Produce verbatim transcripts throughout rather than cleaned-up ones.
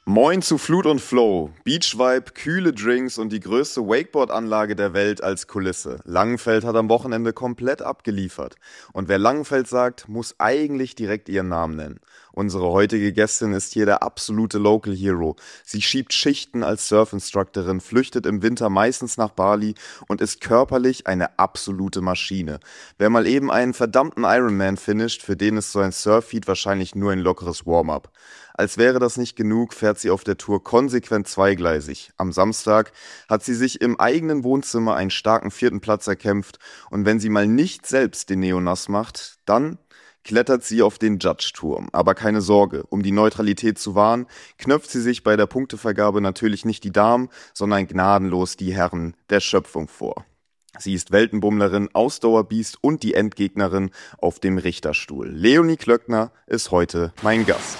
Moin zu Flut und Flow, Beachvibe, kühle Drinks und die größte Wakeboard-Anlage der Welt als Kulisse. Langenfeld hat am Wochenende komplett abgeliefert. Und wer Langenfeld sagt, muss eigentlich direkt ihren Namen nennen. Unsere heutige Gästin ist hier der absolute Local Hero. Sie schiebt Schichten als Surf-Instructorin, flüchtet im Winter meistens nach Bali und ist körperlich eine absolute Maschine. Wer mal eben einen verdammten Ironman finisht, für den ist so ein Surf-Feed wahrscheinlich nur ein lockeres Warm-up. Als wäre das nicht genug, fährt sie auf der Tour konsequent zweigleisig. Am Samstag hat sie sich im eigenen Wohnzimmer einen starken vierten Platz erkämpft und wenn sie mal nicht selbst den Neonass macht, dann klettert sie auf den Judge-Turm. Aber keine Sorge, um die Neutralität zu wahren, knöpft sie sich bei der Punktevergabe natürlich nicht die Damen, sondern gnadenlos die Herren der Schöpfung vor. Sie ist Weltenbummlerin, Ausdauerbiest und die Endgegnerin auf dem Richterstuhl. Leonie Klöckner ist heute mein Gast.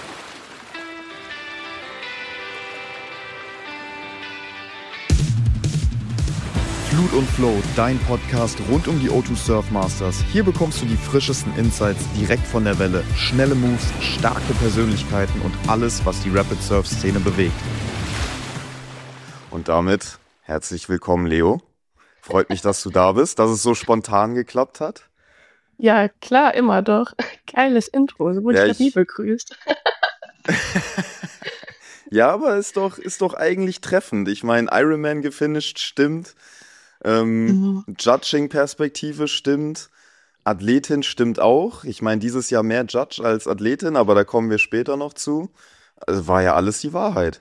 Flut und Flow, dein Podcast rund um die O zwei Surf Masters. Hier bekommst du die frischesten Insights direkt von der Welle, schnelle Moves, starke Persönlichkeiten und alles, was die Rapid Surf Szene bewegt. Und damit herzlich willkommen, Leo. Freut mich, dass du da bist, dass es so spontan geklappt hat. Ja, klar, immer doch. Geiles Intro, so wurde ja, ich nie begrüßt. Ja, aber ist doch, ist doch eigentlich treffend. Ich meine, Ironman gefinisht, stimmt. Ähm, mhm. Judging-Perspektive stimmt, Athletin stimmt auch. Ich meine, dieses Jahr mehr Judge als Athletin, aber da kommen wir später noch zu. Also war ja alles die Wahrheit.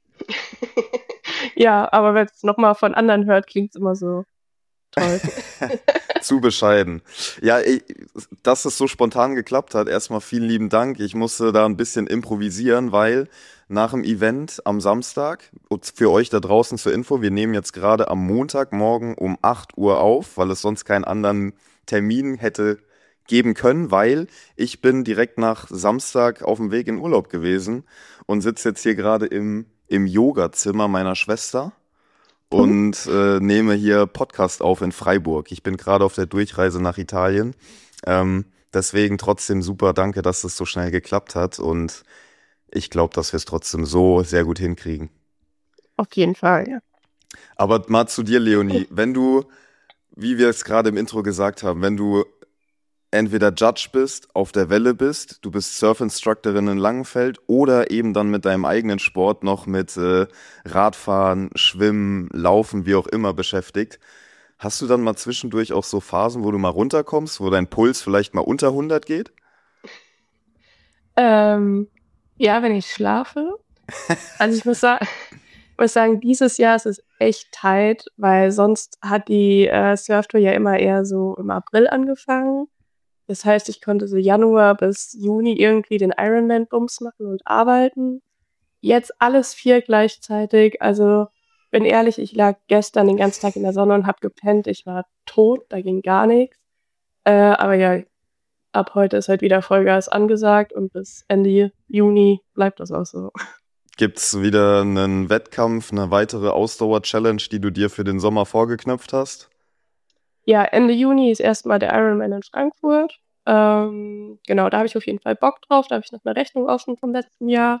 Ja, aber wenn es nochmal von anderen hört, klingt es immer so toll. Zu bescheiden. Ja, ich, dass es so spontan geklappt hat, erstmal vielen lieben Dank. Ich musste da ein bisschen improvisieren, weil nach dem Event am Samstag, für euch da draußen zur Info, wir nehmen jetzt gerade am Montagmorgen um acht Uhr auf, weil es sonst keinen anderen Termin hätte geben können, weil ich bin direkt nach Samstag auf dem Weg in Urlaub gewesen und sitze jetzt hier gerade im, im Yoga-Zimmer meiner Schwester und äh, nehme hier Podcast auf in Freiburg. Ich bin gerade auf der Durchreise nach Italien. Ähm, deswegen trotzdem super danke, dass das so schnell geklappt hat und ich glaube, dass wir es trotzdem so sehr gut hinkriegen. Auf jeden Fall, ja. Aber mal zu dir, Leonie. Wenn du, wie wir es gerade im Intro gesagt haben, wenn du entweder Judge bist, auf der Welle bist, du bist Surf-Instructorin in Langenfeld oder eben dann mit deinem eigenen Sport noch mit äh, Radfahren, Schwimmen, Laufen, wie auch immer beschäftigt, hast du dann mal zwischendurch auch so Phasen, wo du mal runterkommst, wo dein Puls vielleicht mal unter hundert geht? Ähm... Ja, wenn ich schlafe. Also ich muss sagen, muss sagen, dieses Jahr ist es echt tight, weil sonst hat die äh, Surftour ja immer eher so im April angefangen. Das heißt, ich konnte so Januar bis Juni irgendwie den Ironman-Bums machen und arbeiten. Jetzt alles vier gleichzeitig. Also bin ehrlich, ich lag gestern den ganzen Tag in der Sonne und hab gepennt. Ich war tot, da ging gar nichts. Äh, aber ja, ab heute ist halt wieder Vollgas angesagt und bis Ende Juni bleibt das auch so. Gibt's wieder einen Wettkampf, eine weitere Ausdauer-Challenge, die du dir für den Sommer vorgeknöpft hast? Ja, Ende Juni ist erstmal der Ironman in Frankfurt. Ähm, genau, da habe ich auf jeden Fall Bock drauf. Da habe ich noch eine Rechnung offen vom letzten Jahr.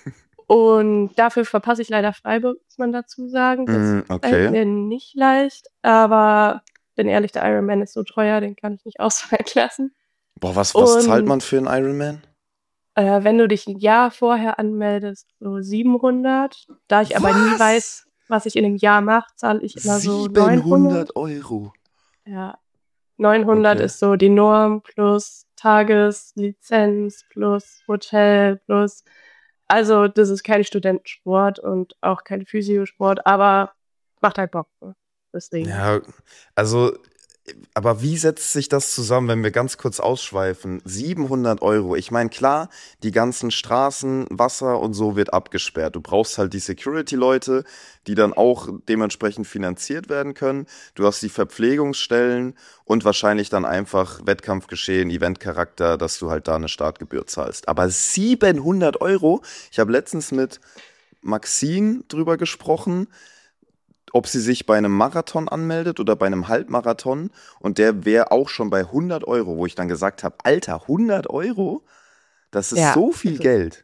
Und dafür verpasse ich leider Freiburg, muss man dazu sagen. Das Mm, okay. fällt mir nicht leicht. Aber bin ehrlich, der Ironman ist so teuer, den kann ich nicht ausfallen lassen. Boah, was, was Und, zahlt man für einen Ironman? Äh, wenn du dich ein Jahr vorher anmeldest, so siebenhundert. Da ich aber Was? nie weiß, was ich in einem Jahr mache, zahle ich immer so neunhundert. siebenhundert Euro. Ja, neunhundert Okay. ist so die Norm plus Tageslizenz plus Hotel plus. Also das ist kein Studentensport und auch kein Physiosport, aber macht halt Bock. Ne? Deswegen. Ja, also, aber wie setzt sich das zusammen, wenn wir ganz kurz ausschweifen? siebenhundert Euro. Ich meine, klar, die ganzen Straßen, Wasser und so wird abgesperrt. Du brauchst halt die Security-Leute, die dann auch dementsprechend finanziert werden können. Du hast die Verpflegungsstellen und wahrscheinlich dann einfach Wettkampfgeschehen, Eventcharakter, dass du halt da eine Startgebühr zahlst. Aber siebenhundert Euro? Ich habe letztens mit Maxine drüber gesprochen, ob sie sich bei einem Marathon anmeldet oder bei einem Halbmarathon und der wäre auch schon bei hundert Euro, wo ich dann gesagt habe, Alter, hundert Euro? Das ist Ja, so viel also Geld.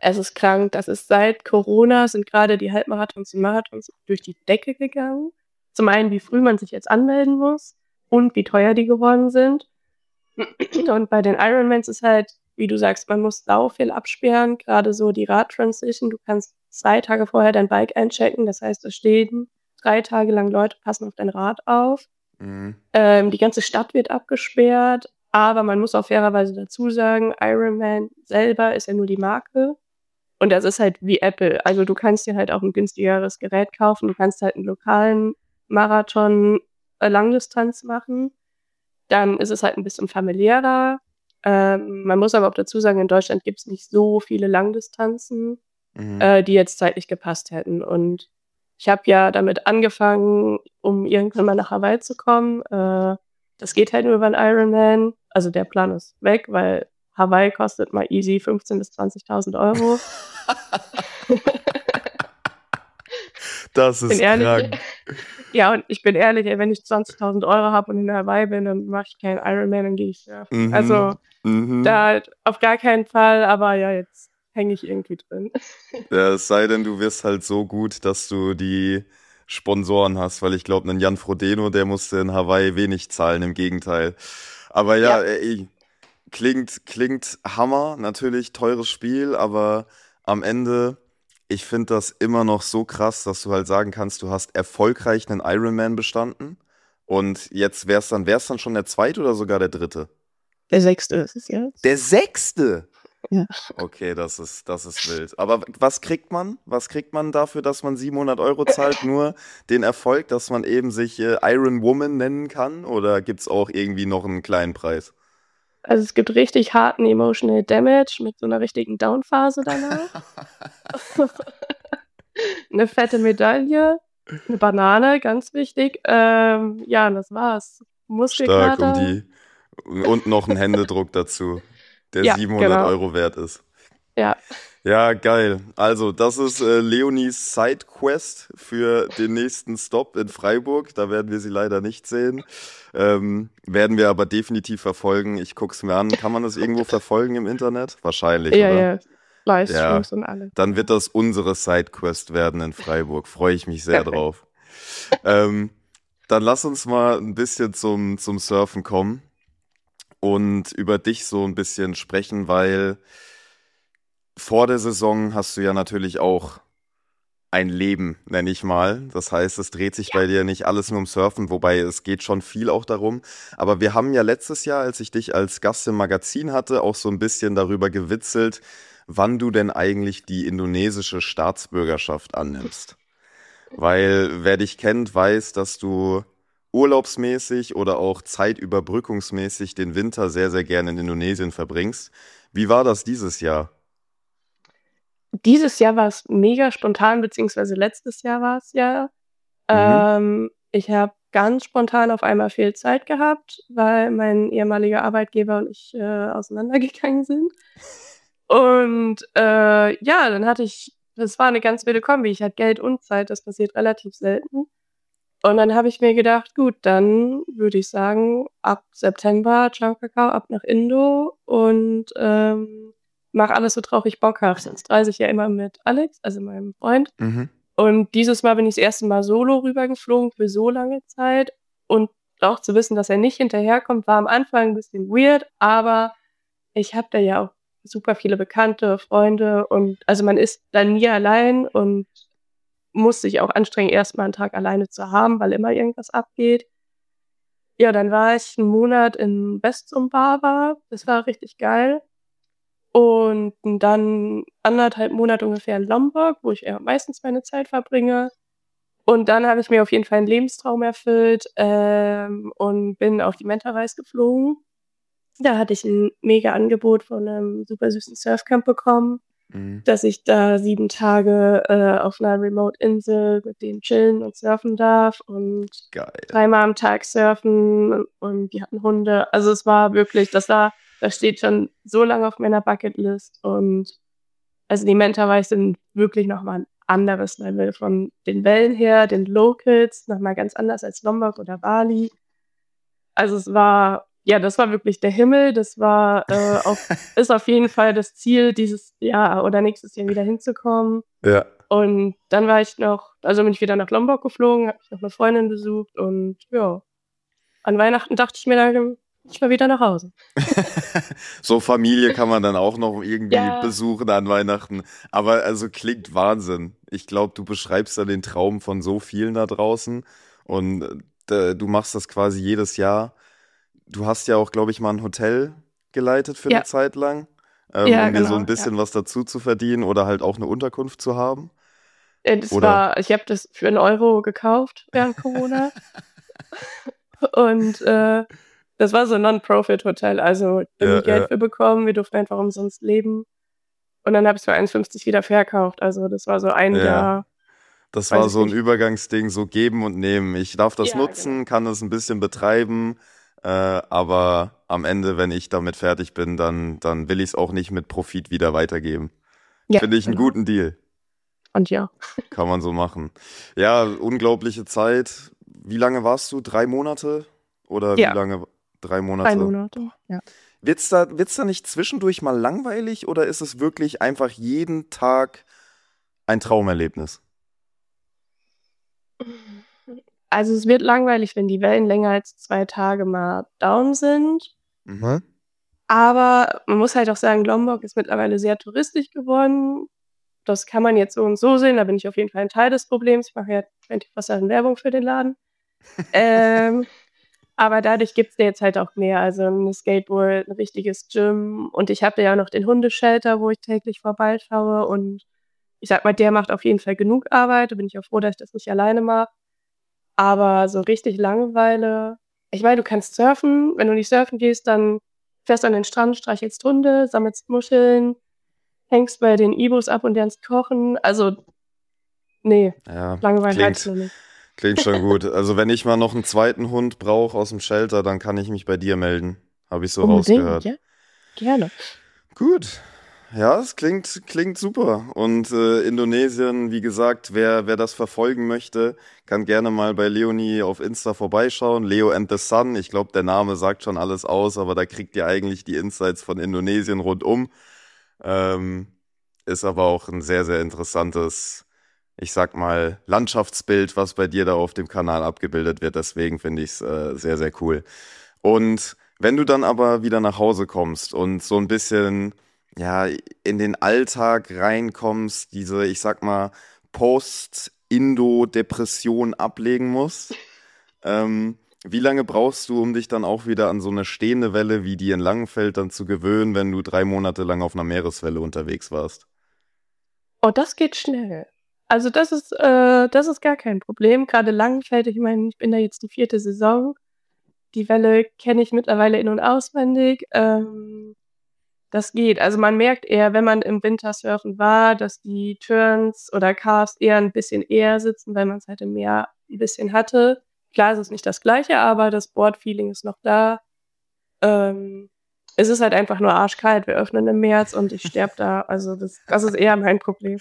Es ist krank. Das ist seit Corona sind gerade die Halbmarathons und Marathons durch die Decke gegangen. Zum einen, wie früh man sich jetzt anmelden muss und wie teuer die geworden sind. Und bei den Ironmans ist halt, wie du sagst, man muss sau viel absperren, gerade so die Radtransition. Du kannst zwei Tage vorher dein Bike einchecken, das heißt, da stehen drei Tage lang Leute, passen auf dein Rad auf. Mhm. Ähm, die ganze Stadt wird abgesperrt, aber man muss auch fairerweise dazu sagen, Ironman selber ist ja nur die Marke. Und das ist halt wie Apple. Also du kannst dir halt auch ein günstigeres Gerät kaufen. Du kannst halt einen lokalen Marathon äh, Langdistanz machen. Dann ist es halt ein bisschen familiärer. Ähm, man muss aber auch dazu sagen, in Deutschland gibt es nicht so viele Langdistanzen, Mhm. äh, die jetzt zeitlich gepasst hätten. Und ich habe ja damit angefangen, um irgendwann mal nach Hawaii zu kommen. Äh, das geht halt nur über einen Ironman. Also der Plan ist weg, weil Hawaii kostet mal easy fünfzehntausend bis zwanzigtausend Euro. Das Bin ist ehrlich. krank. Ja, und ich bin ehrlich, ey, wenn ich zwanzigtausend Euro habe und in Hawaii bin, dann mache ich keinen Ironman, dann gehe ich surfen. Mhm. Also Mhm. da halt auf gar keinen Fall, aber ja, jetzt hänge ich irgendwie drin. Ja, es sei denn, du wirst halt so gut, dass du die Sponsoren hast, weil ich glaube, ein Jan Frodeno, der musste in Hawaii wenig zahlen, im Gegenteil. Aber ja, Ja. ey, klingt, klingt Hammer, natürlich teures Spiel, aber am Ende, ich finde das immer noch so krass, dass du halt sagen kannst, du hast erfolgreich einen Ironman bestanden und jetzt wär's dann, wär's dann schon der zweite oder sogar der dritte? Der sechste ist es jetzt. Der sechste? Ja. Okay, das ist, das ist wild. Aber was kriegt man? Was kriegt man dafür, dass man siebenhundert Euro zahlt? Nur den Erfolg, dass man eben sich äh, Iron Woman nennen kann? Oder gibt es auch irgendwie noch einen kleinen Preis? Also es gibt richtig harten Emotional Damage mit so einer richtigen Downphase danach. Eine fette Medaille, eine Banane, ganz wichtig. Ähm, ja, und das war's. Stark, um Muskelkater. die. Und noch ein Händedruck dazu, der Ja, siebenhundert genau. Euro wert ist. Ja. Ja, geil. Also, das ist äh, Leonies Sidequest für den nächsten Stop in Freiburg. Da werden wir sie leider nicht sehen. Ähm, werden wir aber definitiv verfolgen. Ich guck's mir an. Kann man das irgendwo verfolgen im Internet? Wahrscheinlich, Ja, oder? ja. Ja, Livestreams und alles. dann wird das unsere Sidequest werden in Freiburg. Freue ich mich sehr Perfekt. drauf. Ähm, dann lass uns mal ein bisschen zum, zum Surfen kommen und über dich so ein bisschen sprechen, weil vor der Saison hast du ja natürlich auch ein Leben, nenne ich mal. Das heißt, es dreht sich bei dir nicht alles nur um Surfen, wobei es geht schon viel auch darum. Aber wir haben ja letztes Jahr, als ich dich als Gast im Magazin hatte, auch so ein bisschen darüber gewitzelt, wann du denn eigentlich die indonesische Staatsbürgerschaft annimmst. Weil wer dich kennt, weiß, dass du urlaubsmäßig oder auch zeitüberbrückungsmäßig den Winter sehr, sehr gerne in Indonesien verbringst. Wie war das dieses Jahr? Dieses Jahr war es mega spontan, beziehungsweise letztes Jahr war es ja. Mhm. Ähm, ich habe ganz spontan auf einmal viel Zeit gehabt, weil mein ehemaliger Arbeitgeber und ich äh, auseinandergegangen sind. Und äh, ja, dann hatte ich, das war eine ganz wilde Kombi. Ich hatte Geld und Zeit, das passiert relativ selten. Und dann habe ich mir gedacht, gut, dann würde ich sagen, ab September, Ciao Kakao, ab nach Indo und ähm, mach alles, worauf ich Bock habe. Sonst reise ich ja immer mit Alex, also meinem Freund. Mhm. Und dieses Mal bin ich das erste Mal solo rübergeflogen für so lange Zeit. Und auch zu wissen, dass er nicht hinterherkommt, war am Anfang ein bisschen weird, aber ich habe da ja auch super viele Bekannte, Freunde und also man ist da nie allein und muss sich auch anstrengen, erstmal einen Tag alleine zu haben, weil immer irgendwas abgeht. Ja, dann war ich einen Monat in Westsumbawa. Das war richtig geil. Und dann anderthalb Monate ungefähr in Lombok, wo ich eher meistens meine Zeit verbringe. Und dann habe ich mir auf jeden Fall einen Lebenstraum erfüllt ähm, und bin auf die Mentawais geflogen. Da hatte ich ein mega Angebot von einem super süßen Surfcamp bekommen, Mhm. dass ich da sieben Tage äh, auf einer Remote-Insel mit denen chillen und surfen darf und Geil. dreimal am Tag surfen und die hatten Hunde. Also es war wirklich, das war, das steht schon so lange auf meiner Bucketlist und also die Mentawais sind wirklich nochmal ein anderes Level von den Wellen her, den Locals, nochmal ganz anders als Lombok oder Bali. Also es war ja, das war wirklich der Himmel. Das war äh, auf, ist auf jeden Fall das Ziel, dieses Jahr oder nächstes Jahr wieder hinzukommen. Ja. Und dann war ich noch, also bin ich wieder nach Lombok geflogen, habe ich noch eine Freundin besucht und ja, an Weihnachten dachte ich mir dann, ich war wieder nach Hause. So Familie kann man dann auch noch irgendwie Ja, besuchen an Weihnachten. Aber also klingt Wahnsinn. Ich glaube, du beschreibst da den Traum von so vielen da draußen und äh, du machst das quasi jedes Jahr. Du hast ja auch, glaube ich, mal ein Hotel geleitet für eine ja, Zeit lang, ähm, ja, um dir so genau, ein ja. bisschen was dazu zu verdienen oder halt auch eine Unterkunft zu haben. Äh, Das Oder? war, ich habe das für einen Euro gekauft während Corona und äh, das war so ein Non-Profit-Hotel, also Ja, irgendwie Geld ja, für bekommen, wir durften einfach umsonst leben und dann habe ich es für eins fünfzig wieder verkauft, also das war so ein ja. Jahr, Das weiß war ich so ein nicht. Übergangsding, so geben und nehmen. Ich darf das Ja, genau. nutzen, kann es ein bisschen betreiben, äh, aber am Ende, wenn ich damit fertig bin, dann, dann will ich es auch nicht mit Profit wieder weitergeben. Ja, Finde ich einen genau. guten Deal. Und ja, Kann man so machen. Ja, unglaubliche Zeit. Wie lange warst du? Drei Monate? Oder wie ja, lange? Drei drei Monate. Monate, ja. Wird's da, wird's da nicht zwischendurch mal langweilig oder ist es wirklich einfach jeden Tag ein Traumerlebnis? Also es wird langweilig, wenn die Wellen länger als zwei Tage mal down sind. Mhm. Aber man muss halt auch sagen, Lombok ist mittlerweile sehr touristisch geworden. Das kann man jetzt so und so sehen. Da bin ich auf jeden Fall ein Teil des Problems. Ich mache ja vierundzwanzig sieben Werbung für den Laden. Ähm, aber dadurch gibt's da jetzt halt auch mehr. Also ein Skateboard, ein richtiges Gym. Und ich habe ja noch den Hundeshelter, wo ich täglich vorbeischaue. Und ich sag mal, der macht auf jeden Fall genug Arbeit. Da bin ich auch froh, dass ich das nicht alleine mache. Aber so richtig Langeweile, ich meine, du kannst surfen. Wenn du nicht surfen gehst, dann fährst du an den Strand, streichelst Hunde, sammelst Muscheln, hängst bei den Ibos ab und lernst kochen. Also, nee, Ja, Langeweile hat's klingt, noch nicht. klingt schon gut. Also wenn ich mal noch einen zweiten Hund brauche aus dem Shelter, dann kann ich mich bei dir melden. Habe ich so Unbedingt, rausgehört. ja, gerne. Gut. Ja, es klingt, klingt super. Und äh, Indonesien, wie gesagt, wer, wer das verfolgen möchte, kann gerne mal bei Leonie auf Insta vorbeischauen. Leo and the Sun. Ich glaube, der Name sagt schon alles aus, aber da kriegt ihr eigentlich die Insights von Indonesien rundum. Ähm, ist aber auch ein sehr, sehr interessantes, ich sag mal, Landschaftsbild, was bei dir da auf dem Kanal abgebildet wird. Deswegen finde ich es äh, sehr, sehr cool. Und wenn du dann aber wieder nach Hause kommst und so ein bisschen, ja, in den Alltag reinkommst, diese, ich sag mal, Post-Indo-Depression ablegen musst, ähm, wie lange brauchst du, um dich dann auch wieder an so eine stehende Welle wie die in Langenfeld dann zu gewöhnen, wenn du drei Monate lang auf einer Meereswelle unterwegs warst? Oh, das geht schnell. Also das ist, äh, das ist gar kein Problem. Gerade Langenfeld, ich meine, ich bin da jetzt die vierte Saison. Die Welle kenne ich mittlerweile in- und auswendig. Ähm, das geht. Also man merkt eher, wenn man im Winter surfen war, dass die Turns oder Carves eher ein bisschen eher sitzen, weil man es halt im Meer ein bisschen hatte. Klar, es ist nicht das Gleiche, aber das Board-Feeling ist noch da. Ähm, es ist halt einfach nur arschkalt. Wir öffnen im März und ich sterbe da. Also das, das ist eher mein Problem.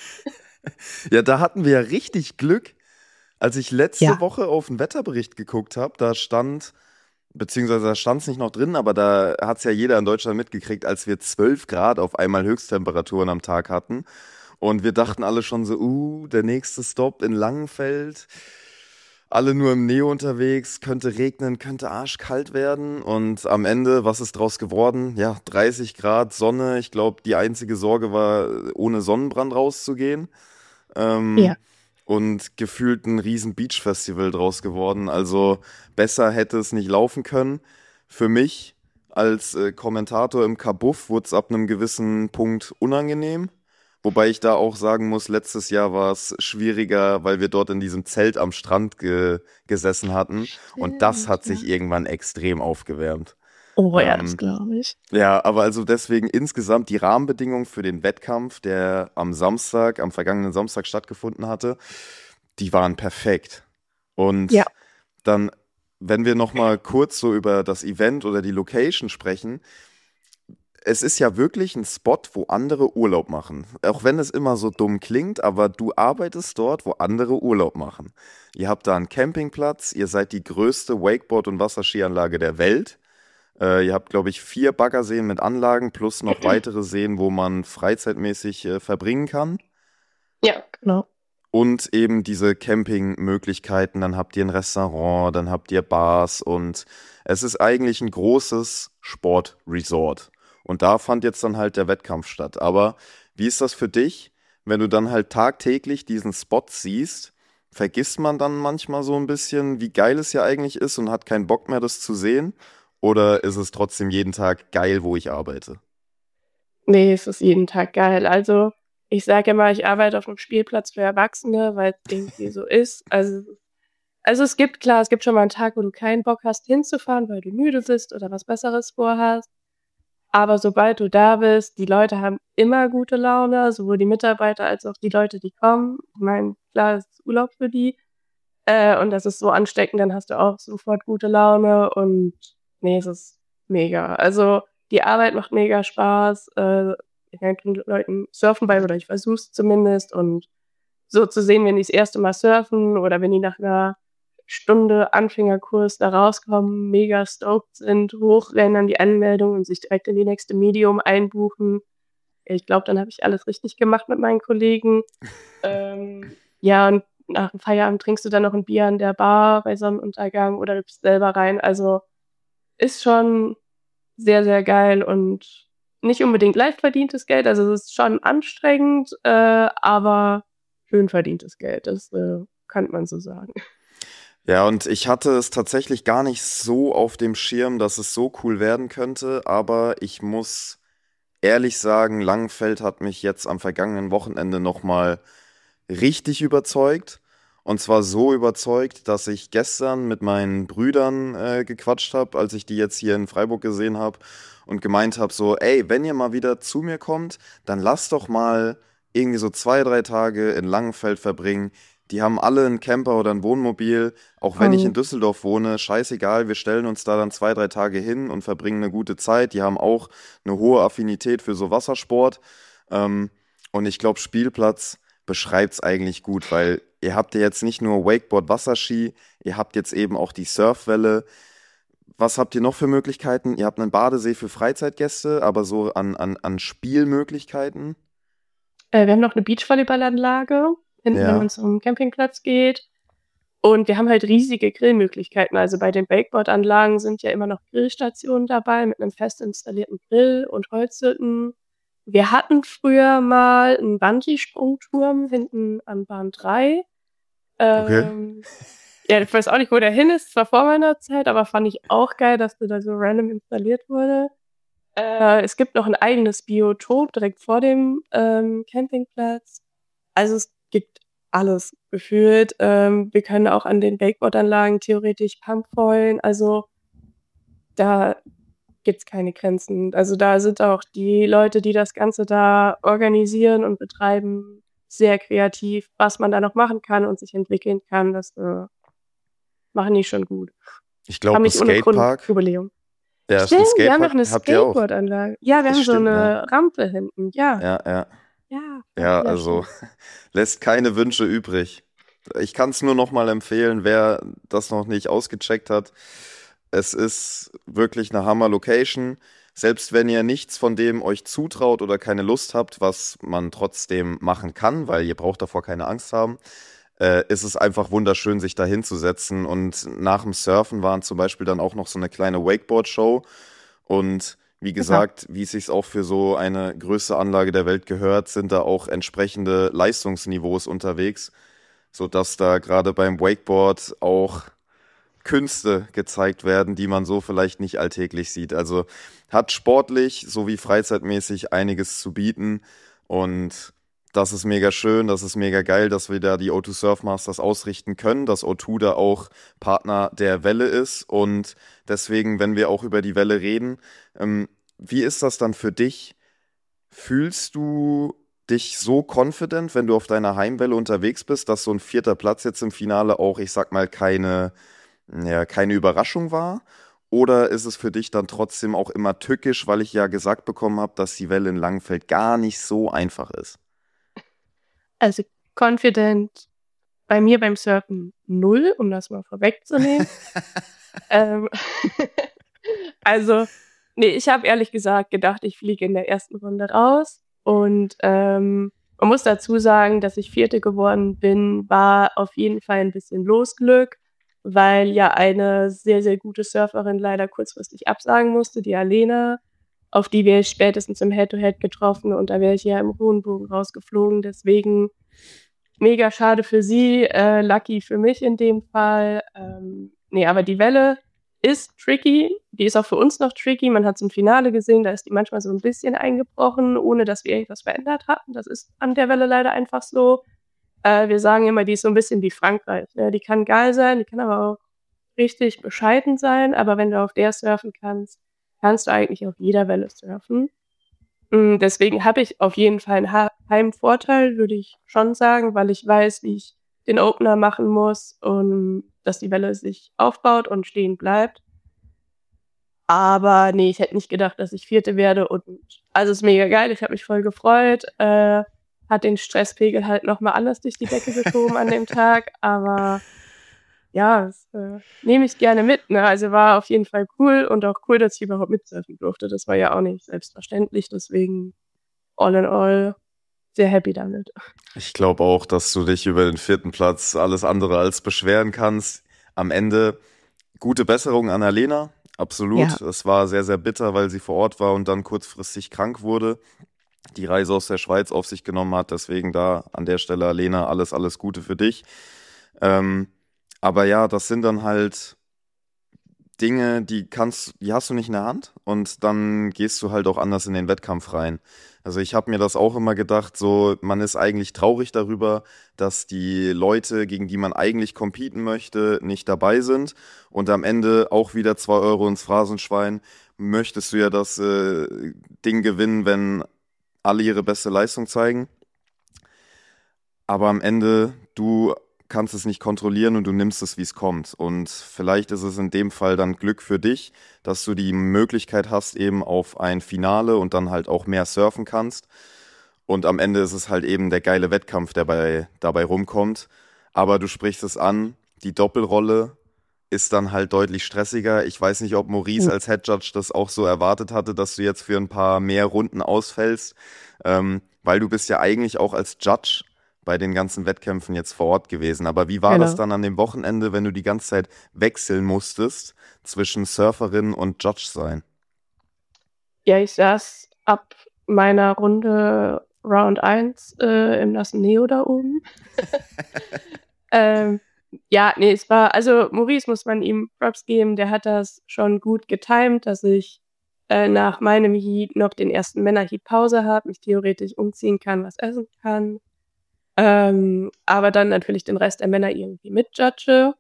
Ja, da hatten wir ja richtig Glück. Als ich letzte Ja. Woche auf den Wetterbericht geguckt habe, da stand, beziehungsweise da stand es nicht noch drin, aber da hat es ja jeder in Deutschland mitgekriegt, als wir zwölf Grad auf einmal Höchsttemperaturen am Tag hatten. Und wir dachten alle schon so, uh, der nächste Stopp in Langenfeld. Alle nur im Neo unterwegs, könnte regnen, könnte arschkalt werden. Und am Ende, was ist draus geworden? Ja, dreißig Grad, Sonne. Ich glaube, die einzige Sorge war, ohne Sonnenbrand rauszugehen. Ähm, Ja. und gefühlt ein riesen Beach-Festival draus geworden. Also besser hätte es nicht laufen können. Für mich als äh, Kommentator im Kabuff wurde es ab einem gewissen Punkt unangenehm. Wobei ich da auch sagen muss, letztes Jahr war es schwieriger, weil wir dort in diesem Zelt am Strand ge gesessen hatten. Und das Stimmt, hat ja. sich irgendwann extrem aufgewärmt. Oh ja, das Ähm, glaube ich. ja, aber also deswegen insgesamt die Rahmenbedingungen für den Wettkampf, der am Samstag, am vergangenen Samstag stattgefunden hatte, die waren perfekt. Ja. Und dann, wenn wir noch mal kurz so über das Event oder die Location sprechen, es ist ja wirklich ein Spot, wo andere Urlaub machen. Auch wenn es immer so dumm klingt, aber du arbeitest dort, wo andere Urlaub machen. Ihr habt da einen Campingplatz, ihr seid die größte Wakeboard- und Wasserskianlage der Welt. Äh, ihr habt, glaube ich, vier Baggerseen mit Anlagen plus noch weitere Seen, wo man freizeitmäßig äh, verbringen kann. Ja, genau. Und eben diese Campingmöglichkeiten, dann habt ihr ein Restaurant, dann habt ihr Bars und es ist eigentlich ein großes Sportresort. Und da fand jetzt dann halt der Wettkampf statt. Aber wie ist das für dich, wenn du dann halt tagtäglich diesen Spot siehst? Vergisst man dann manchmal so ein bisschen, wie geil es ja eigentlich ist und hat keinen Bock mehr, das zu sehen? Oder ist es trotzdem jeden Tag geil, wo ich arbeite? Nee, es ist jeden Tag geil. Also, ich sage immer, ich arbeite auf einem Spielplatz für Erwachsene, weil es irgendwie so ist. Also also, es gibt klar, es gibt schon mal einen Tag, wo du keinen Bock hast, hinzufahren, weil du müde bist oder was Besseres vorhast. Aber sobald du da bist, die Leute haben immer gute Laune, sowohl die Mitarbeiter als auch die Leute, die kommen. Ich meine, klar, es ist Urlaub für die, äh, und das ist so ansteckend, dann hast du auch sofort gute Laune und ne, es ist mega. Also, die Arbeit macht mega Spaß. Äh, ich bringe Leuten Surfen bei oder ich versuche es zumindest und so zu sehen, wenn die das erste Mal surfen oder wenn die nach 'ner Stunde Anfängerkurs da rauskommen, mega stoked sind, hochrennen an die Anmeldung und sich direkt in die nächste Medium einbuchen. Ich glaube, dann habe ich alles richtig gemacht mit meinen Kollegen. Ähm, ja, und nach dem Feierabend trinkst du dann noch 'n Bier an der Bar bei Sonnenuntergang oder hüpfst selber rein. Also, ist schon sehr, sehr geil und nicht unbedingt leicht verdientes Geld. Also, es ist schon anstrengend, äh, aber schön verdientes Geld. Das, äh, kann man so sagen. Ja, und ich hatte es tatsächlich gar nicht so auf dem Schirm, dass es so cool werden könnte, aber ich muss ehrlich sagen, Langenfeld hat mich jetzt am vergangenen Wochenende nochmal richtig überzeugt. Und zwar so überzeugt, dass ich gestern mit meinen Brüdern äh, gequatscht habe, als ich die jetzt hier in Freiburg gesehen habe und gemeint habe, so, ey, wenn ihr mal wieder zu mir kommt, dann lasst doch mal irgendwie so zwei, drei Tage in Langenfeld verbringen. Die haben alle einen Camper oder ein Wohnmobil. Auch wenn ich in Mhm. Düsseldorf wohne, scheißegal, wir stellen uns da dann zwei, drei Tage hin und verbringen eine gute Zeit. Die haben auch eine hohe Affinität für so Wassersport. Ähm, und ich glaube, Spielplatz beschreibt es eigentlich gut, weil ihr habt ja jetzt nicht nur Wakeboard, Wasserski, ihr habt jetzt eben auch die Surfwelle. Was habt ihr noch für Möglichkeiten? Ihr habt einen Badesee für Freizeitgäste, aber so an, an, an Spielmöglichkeiten. Äh, wir haben noch 'ne Beachvolleyballanlage hinten, wenn Ja, man zum Campingplatz geht. Und wir haben halt riesige Grillmöglichkeiten. Also, bei den Wakeboard-Anlagen sind ja immer noch Grillstationen dabei mit 'nem fest installierten Grill und Holzhütten. Wir hatten früher mal 'n Bungee-Sprungturm hinten an Bahn drei. okay. Ähm, ja, ich weiß auch nicht, wo der hin ist. Das war vor meiner Zeit, aber fand ich auch geil, dass der da so random installiert wurde. Äh, es gibt noch 'n eigenes Biotop direkt vor dem, ähm, Campingplatz. Also, es gibt alles gefühlt. Ähm, wir können auch an den Wakeboard-Anlagen theoretisch Pumpfoilen. Also, da gibt's keine Grenzen. Also, da sind auch die Leute, die das Ganze da organisieren und betreiben, sehr kreativ, was man da noch machen kann und sich entwickeln kann. Das, äh, machen die schon gut. Ich Haben glaube, ein nicht ohne Grund Skatepark. Jubiläum. Ja, ein Stimmt, wir haben noch Skatepark 'ne habt ihr auch. Skateboard-Anlage. Ja, wir Das haben so stimmt, ja. 'ne Rampe hinten. Ja, Ja, ja. ja, ja, Ja, ja, also stimmt. lässt keine Wünsche übrig. Ich kann es nur noch mal empfehlen, wer das noch nicht ausgecheckt hat. Es ist wirklich eine Hammer-Location. Selbst wenn ihr nichts von dem euch zutraut oder keine Lust habt, was man trotzdem machen kann, weil ihr braucht davor keine Angst haben, äh, ist es einfach wunderschön, sich da hinzusetzen. Und nach dem Surfen waren zum Beispiel dann auch noch so eine kleine Wakeboard-Show. Und wie Genau. gesagt, wie es sich auch für so eine größte Anlage der Welt gehört, sind da auch entsprechende Leistungsniveaus unterwegs, sodass da gerade beim Wakeboard auch Künste gezeigt werden, die man so vielleicht nicht alltäglich sieht. Also hat sportlich sowie freizeitmäßig einiges zu bieten und das ist mega schön, das ist mega geil, dass wir da die O zwei Surf Masters ausrichten können, dass O zwei da auch Partner der Welle ist und deswegen, wenn wir auch über die Welle reden, ähm, wie ist das dann für dich? Fühlst du dich so confident, wenn du auf deiner Heimwelle unterwegs bist, dass so ein vierter Platz jetzt im Finale auch, ich sag mal, keine ja, keine Überraschung war? Oder ist es für dich dann trotzdem auch immer tückisch, weil ich ja gesagt bekommen habe, dass die Welle in Langenfeld gar nicht so einfach ist? Also, confident bei mir beim Surfen null, um das mal vorwegzunehmen. Ähm, Also, nee, ich habe ehrlich gesagt gedacht, ich fliege in der ersten Runde raus. Und ähm, man muss dazu sagen, dass ich Vierte geworden bin, war auf jeden Fall ein bisschen Losglück, weil ja eine sehr, sehr gute Surferin leider kurzfristig absagen musste, die Alena, auf die wäre ich spätestens im Head-to-Head getroffen und da wäre ich ja im hohen Bogen rausgeflogen. Deswegen mega schade für sie, äh, lucky für mich in dem Fall. Ähm, nee, aber die Welle ist tricky. Die ist auch für uns noch tricky. Man hat es im Finale gesehen, da ist die manchmal so ein bisschen eingebrochen, ohne dass wir irgendwas verändert hatten. Das ist an der Welle leider einfach so. Äh, wir sagen immer, die ist so ein bisschen wie Frankreich. Ne? Die kann geil sein, die kann aber auch richtig bescheiden sein. Aber wenn du auf der surfen kannst, kannst du eigentlich auf jeder Welle surfen. Mm, Deswegen habe ich auf jeden Fall einen Ha- Heimvorteil, würde ich schon sagen, weil ich weiß, wie ich den Opener machen muss und dass die Welle sich aufbaut und stehen bleibt. Aber nee, ich hätte nicht gedacht, dass ich Vierte werde. Und also es ist mega geil, ich habe mich voll gefreut. Äh, hat den Stresspegel halt nochmal anders durch die Decke geschoben an dem Tag. Aber ja, das äh, nehme ich gerne mit. Ne? Also war auf jeden Fall cool und auch cool, dass ich überhaupt mitsurfen durfte. Das war ja auch nicht selbstverständlich. Deswegen all in all sehr happy damit. Ich glaube auch, dass du dich über den vierten Platz alles andere als beschweren kannst. Am Ende gute Besserung an Alena, Ja. absolut. Es war sehr, sehr bitter, weil sie vor Ort war und dann kurzfristig krank wurde. Die Reise aus der Schweiz auf sich genommen hat. Deswegen da an der Stelle, Alena, alles, alles Gute für dich. Ähm, aber ja, das sind dann halt Dinge, die kannst, die hast du nicht in der Hand und dann gehst du halt auch anders in den Wettkampf rein. Also ich habe mir das auch immer gedacht, so man ist eigentlich traurig darüber, dass die Leute, gegen die man eigentlich competen möchte, nicht dabei sind und am Ende auch wieder zwei Euro ins Phrasenschwein. Möchtest du ja das äh, Ding gewinnen, wenn alle ihre beste Leistung zeigen. Aber am Ende, du kannst es nicht kontrollieren und du nimmst es, wie es kommt. Und vielleicht ist es in dem Fall dann Glück für dich, dass du die Möglichkeit hast, eben auf ein Finale und dann halt auch mehr surfen kannst. Und am Ende ist es halt eben der geile Wettkampf, der bei, dabei rumkommt. Aber du sprichst es an, die Doppelrolle ist dann halt deutlich stressiger. Ich weiß nicht, ob Maurice als Head Judge das auch so erwartet hatte, dass du jetzt für ein paar mehr Runden ausfällst, ähm, weil du bist ja eigentlich auch als Judge bei den ganzen Wettkämpfen jetzt vor Ort gewesen. Aber wie war das Genau. dann an dem Wochenende, wenn du die ganze Zeit wechseln musstest zwischen Surferin und Judge sein? Ja, ich saß ab meiner Runde Round eins äh, im nassen Neo da oben. ähm, ja, nee, es war, also Maurice muss man ihm Props geben, der hat das schon gut getimt, dass ich äh, nach meinem Heat noch den ersten Männer-Heat Pause habe, mich theoretisch umziehen kann, was essen kann. Ähm, aber dann natürlich den Rest der Männer irgendwie mitjudge.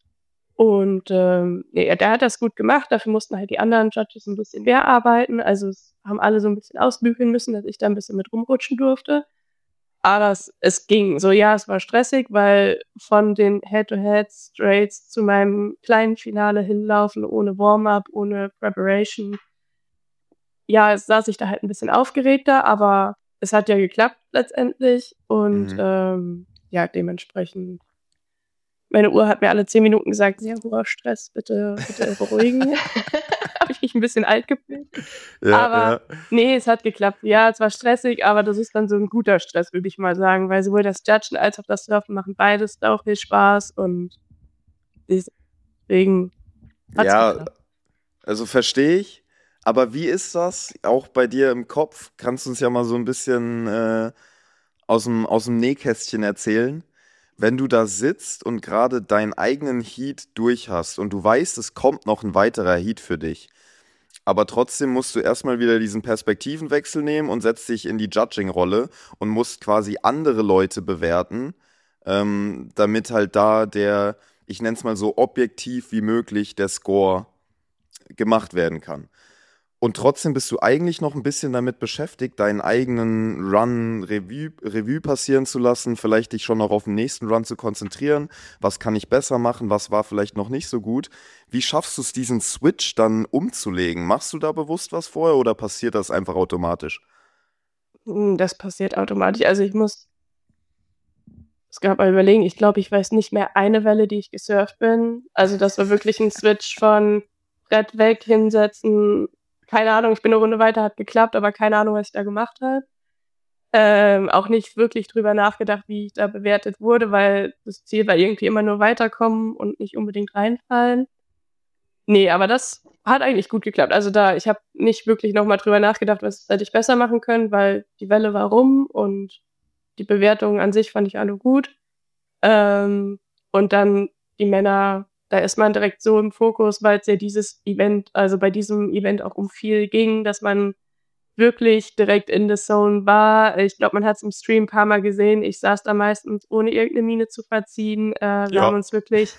Und ähm, nee, der hat das gut gemacht. Dafür mussten halt die anderen Judges ein bisschen mehr arbeiten. Also es haben alle so ein bisschen ausbügeln müssen, dass ich da ein bisschen mit rumrutschen durfte. Aber es, es ging. So, ja, es war stressig, weil von den Head-to-Head-Straights zu meinem kleinen Finale hinlaufen, ohne Warm-up, ohne Preparation. Ja, es saß ich da halt ein bisschen aufgeregter, aber es hat ja geklappt letztendlich. Und Mhm. ähm, ja, dementsprechend meine Uhr hat mir alle zehn Minuten gesagt, sehr hoher Stress, bitte, bitte beruhigen. Habe ich mich ein bisschen alt gefühlt. Ja, Aber ja. nee, es hat geklappt. Ja, es war stressig, aber das ist dann so ein guter Stress, würde ich mal sagen, weil sowohl das Judgen als auch das Surfen machen beides auch viel Spaß und deswegen hat's Ja, geklappt. also verstehe ich. Aber wie ist das auch bei dir im Kopf? Kannst du uns ja mal so ein bisschen äh, aus dem, aus dem Nähkästchen erzählen? Wenn du da sitzt und gerade deinen eigenen Heat durch hast und du weißt, es kommt noch ein weiterer Heat für dich, aber trotzdem musst du erstmal wieder diesen Perspektivenwechsel nehmen und setzt dich in die Judging-Rolle und musst quasi andere Leute bewerten, ähm, damit halt da der, ich nenne es mal so objektiv wie möglich, der Score gemacht werden kann. Und trotzdem bist du eigentlich noch ein bisschen damit beschäftigt, deinen eigenen Run Revue, Revue passieren zu lassen, vielleicht dich schon noch auf den nächsten Run zu konzentrieren. Was kann ich besser machen? Was war vielleicht noch nicht so gut? Wie schaffst du es, diesen Switch dann umzulegen? Machst du da bewusst was vorher oder passiert das einfach automatisch? Hm, Das passiert automatisch. Also ich muss es gab mal überlegen, ich glaube, ich weiß nicht mehr eine Welle, die ich gesurft bin. Also das war wirklich ein Switch von Brett weg, hinsetzen. Keine Ahnung, ich bin eine Runde weiter, hat geklappt, aber keine Ahnung, was ich da gemacht habe. Ähm, auch nicht wirklich drüber nachgedacht, wie ich da bewertet wurde, weil das Ziel war irgendwie immer nur weiterkommen und nicht unbedingt reinfallen. Nee, aber das hat eigentlich gut geklappt. Also da, ich habe nicht wirklich nochmal drüber nachgedacht, was hätte ich besser machen können, weil die Welle war rum und die Bewertungen an sich fand ich alle gut. Ähm, und dann die Männer, da ist man direkt so im Fokus, weil es ja dieses Event, also bei diesem Event auch um viel ging, dass man wirklich direkt in the zone war. Ich glaube, man hat es im Stream ein paar Mal gesehen. Ich saß da meistens ohne irgendeine Miene zu verziehen. Äh, wir haben Ja. uns wirklich,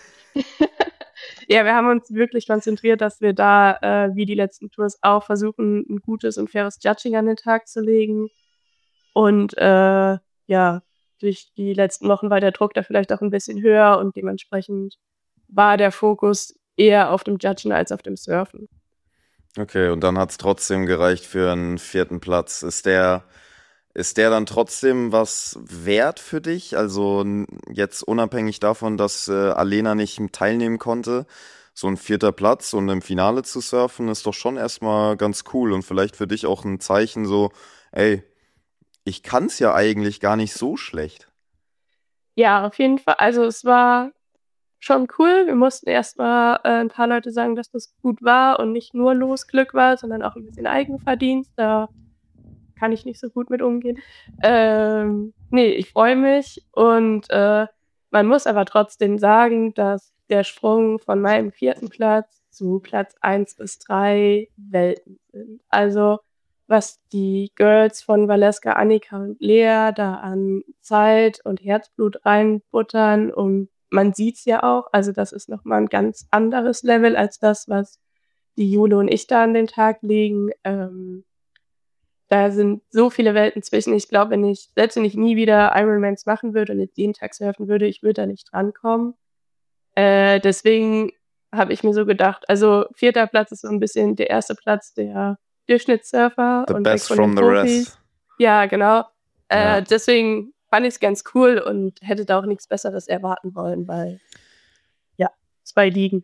ja, wir haben uns wirklich konzentriert, dass wir da, äh, wie die letzten Tours auch, versuchen, ein gutes und faires Judging an den Tag zu legen. Und äh, ja, durch die letzten Wochen war der Druck da vielleicht auch ein bisschen höher und dementsprechend war der Fokus eher auf dem Judgen als auf dem Surfen. Okay, und dann hat es trotzdem gereicht für einen vierten Platz. Ist der, ist der dann trotzdem was wert für dich? Also n- jetzt unabhängig davon, dass äh, Alena nicht teilnehmen konnte, so ein vierter Platz und im Finale zu surfen, ist doch schon erstmal ganz cool und vielleicht für dich auch ein Zeichen so, ey, ich kann's ja eigentlich gar nicht so schlecht. Ja, auf jeden Fall. Also es war schon cool. Wir mussten erstmal äh, ein paar Leute sagen, dass das gut war und nicht nur Losglück war, sondern auch ein bisschen Eigenverdienst. Da kann ich nicht so gut mit umgehen. Ähm, nee, ich freue mich und äh, man muss aber trotzdem sagen, dass der Sprung von meinem vierten Platz zu Platz eins bis drei Welten sind. Also was die Girls von Valeska, Annika und Lea da an Zeit und Herzblut reinbuttern und man sieht's ja auch, also das ist nochmal ein ganz anderes Level als das, was die Jule und ich da an den Tag legen. Ähm, da sind so viele Welten zwischen. Ich glaube, wenn ich, selbst wenn ich nie wieder Ironmans machen würde und jetzt jeden Tag surfen würde, ich würde da nicht drankommen. Äh, deswegen habe ich mir so gedacht, also vierter Platz ist so ein bisschen der erste Platz der Durchschnittssurfer The und weg best von den from the rest. Profis. Ja, genau. Ja. Äh, deswegen fand ich es ganz cool und hätte da auch nichts Besseres erwarten wollen, weil ja, zwei Ligen.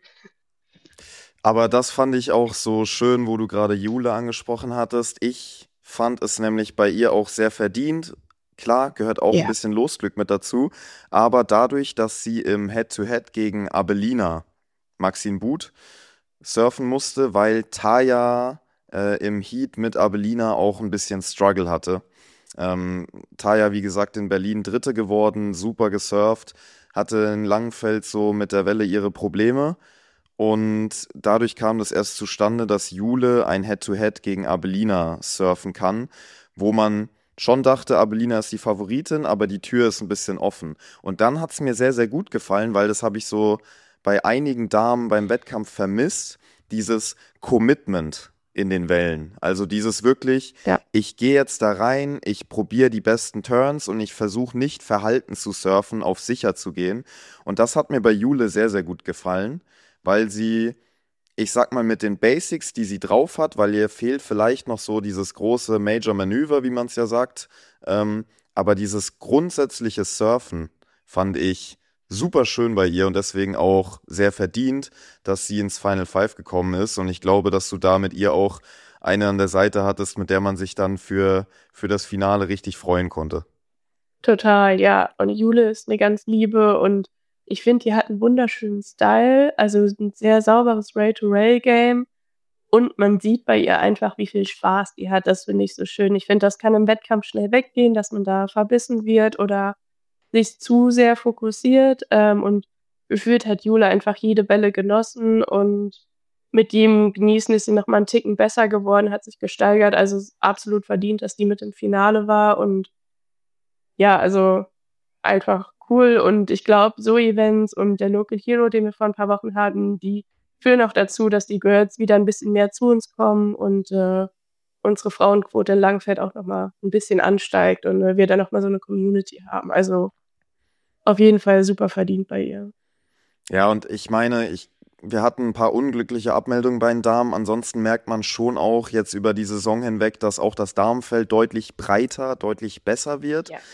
Aber das fand ich auch so schön, wo du gerade Jule angesprochen hattest. Ich fand es nämlich bei ihr auch sehr verdient. Klar, gehört auch ein Ja. bisschen Losglück mit dazu. Aber dadurch, dass sie im Head-to-Head gegen Abelina Maxine Buth surfen musste, weil Taya äh, im Heat mit Abelina auch ein bisschen Struggle hatte. Ähm, Taya, wie gesagt, in Berlin Dritte geworden, super gesurft, hatte in Langenfeld so mit der Welle ihre Probleme. Und dadurch kam das erst zustande, dass Jule ein Head-to-Head gegen Abelina surfen kann, wo man schon dachte, Abelina ist die Favoritin, aber die Tür ist ein bisschen offen. Und dann hat es mir sehr, sehr gut gefallen, weil das habe ich so bei einigen Damen beim Wettkampf vermisst, dieses Commitment in den Wellen. Also dieses wirklich, Ja. ich gehe jetzt da rein, ich probiere die besten Turns und ich versuche nicht verhalten zu surfen, auf sicher zu gehen. Und das hat mir bei Jule sehr, sehr gut gefallen, weil sie, ich sag mal, mit den Basics, die sie drauf hat, weil ihr fehlt vielleicht noch so dieses große Major-Manöver, wie man es ja sagt, ähm, aber dieses grundsätzliche Surfen fand ich super schön bei ihr und deswegen auch sehr verdient, dass sie ins Final Five gekommen ist und ich glaube, dass du da mit ihr auch eine an der Seite hattest, mit der man sich dann für, für das Finale richtig freuen konnte. Total, ja. Und Jule ist eine ganz liebe und ich finde, die hat einen wunderschönen Style, also ein sehr sauberes Rail-to-Rail-Game und man sieht bei ihr einfach, wie viel Spaß die hat. Das finde ich so schön. Ich finde, das kann im Wettkampf schnell weggehen, dass man da verbissen wird oder sich zu sehr fokussiert, ähm, und gefühlt hat Jule einfach jede Welle genossen und mit jedem Genießen ist sie noch mal 'n Ticken besser geworden, hat sich gesteigert. Also, es ist absolut verdient, dass die mit im Finale war und ja, also einfach cool und ich glaube, so Events und der Local Hero, den wir vor ein paar Wochen hatten, die führen auch dazu, dass die Girls wieder ein bisschen mehr zu uns kommen und, äh, unsere Frauenquote in Langenfeld auch noch mal 'n bisschen ansteigt und, äh, wir dann noch mal so 'ne Community haben. Also, auf jeden Fall super verdient bei ihr. Ja, und ich meine, ich, wir hatten ein paar unglückliche Abmeldungen bei den Damen. Ansonsten merkt man schon auch jetzt über die Saison hinweg, dass auch das Damenfeld deutlich breiter, deutlich besser wird. Ja.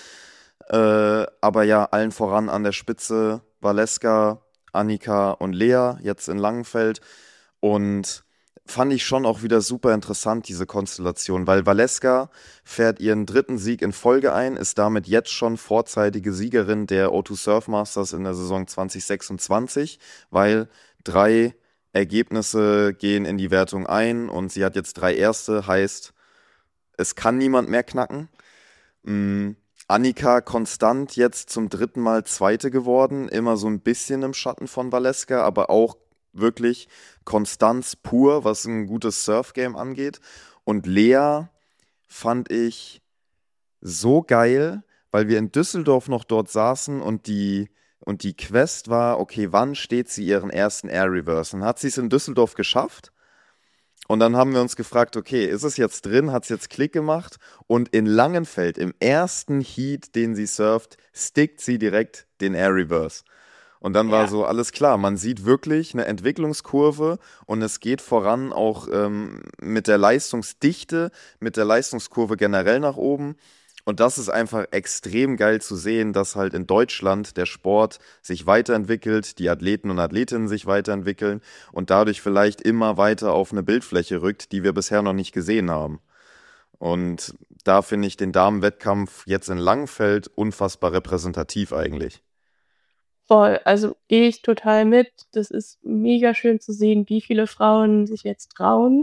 Äh, aber ja, allen voran an der Spitze Valeska, Annika und Lea, jetzt in Langenfeld. Und fand ich schon auch wieder super interessant, diese Konstellation, weil Valeska fährt ihren dritten Sieg in Folge ein, ist damit jetzt schon vorzeitige Siegerin der O zwei Surf Masters in der Saison zwanzig sechsundzwanzig, weil drei Ergebnisse gehen in die Wertung ein und sie hat jetzt drei erste, heißt, es kann niemand mehr knacken. Mm, Annika konstant jetzt zum dritten Mal Zweite geworden, immer so ein bisschen im Schatten von Valeska, aber auch wirklich Konstanz pur, was ein gutes Surf-Game angeht. Und Lea fand ich so geil, weil wir in Düsseldorf noch dort saßen und die, und die Quest war, okay, wann steht sie ihren ersten Air Reverse? Und hat sie es in Düsseldorf geschafft? Und dann haben wir uns gefragt, okay, ist es jetzt drin, hat es jetzt Klick gemacht? Und in Langenfeld, im ersten Heat, den sie surft, stickt sie direkt den Air Reverse. Und dann war Ja. so, alles klar, man sieht wirklich eine Entwicklungskurve und es geht voran auch ähm, mit der Leistungsdichte, mit der Leistungskurve generell nach oben. Und das ist einfach extrem geil zu sehen, dass halt in Deutschland der Sport sich weiterentwickelt, die Athleten und Athletinnen sich weiterentwickeln und dadurch vielleicht immer weiter auf eine Bildfläche rückt, die wir bisher noch nicht gesehen haben. Und da finde ich den Damenwettkampf jetzt in Langenfeld unfassbar repräsentativ eigentlich. Voll, also gehe ich total mit. Das ist mega schön zu sehen, wie viele Frauen sich jetzt trauen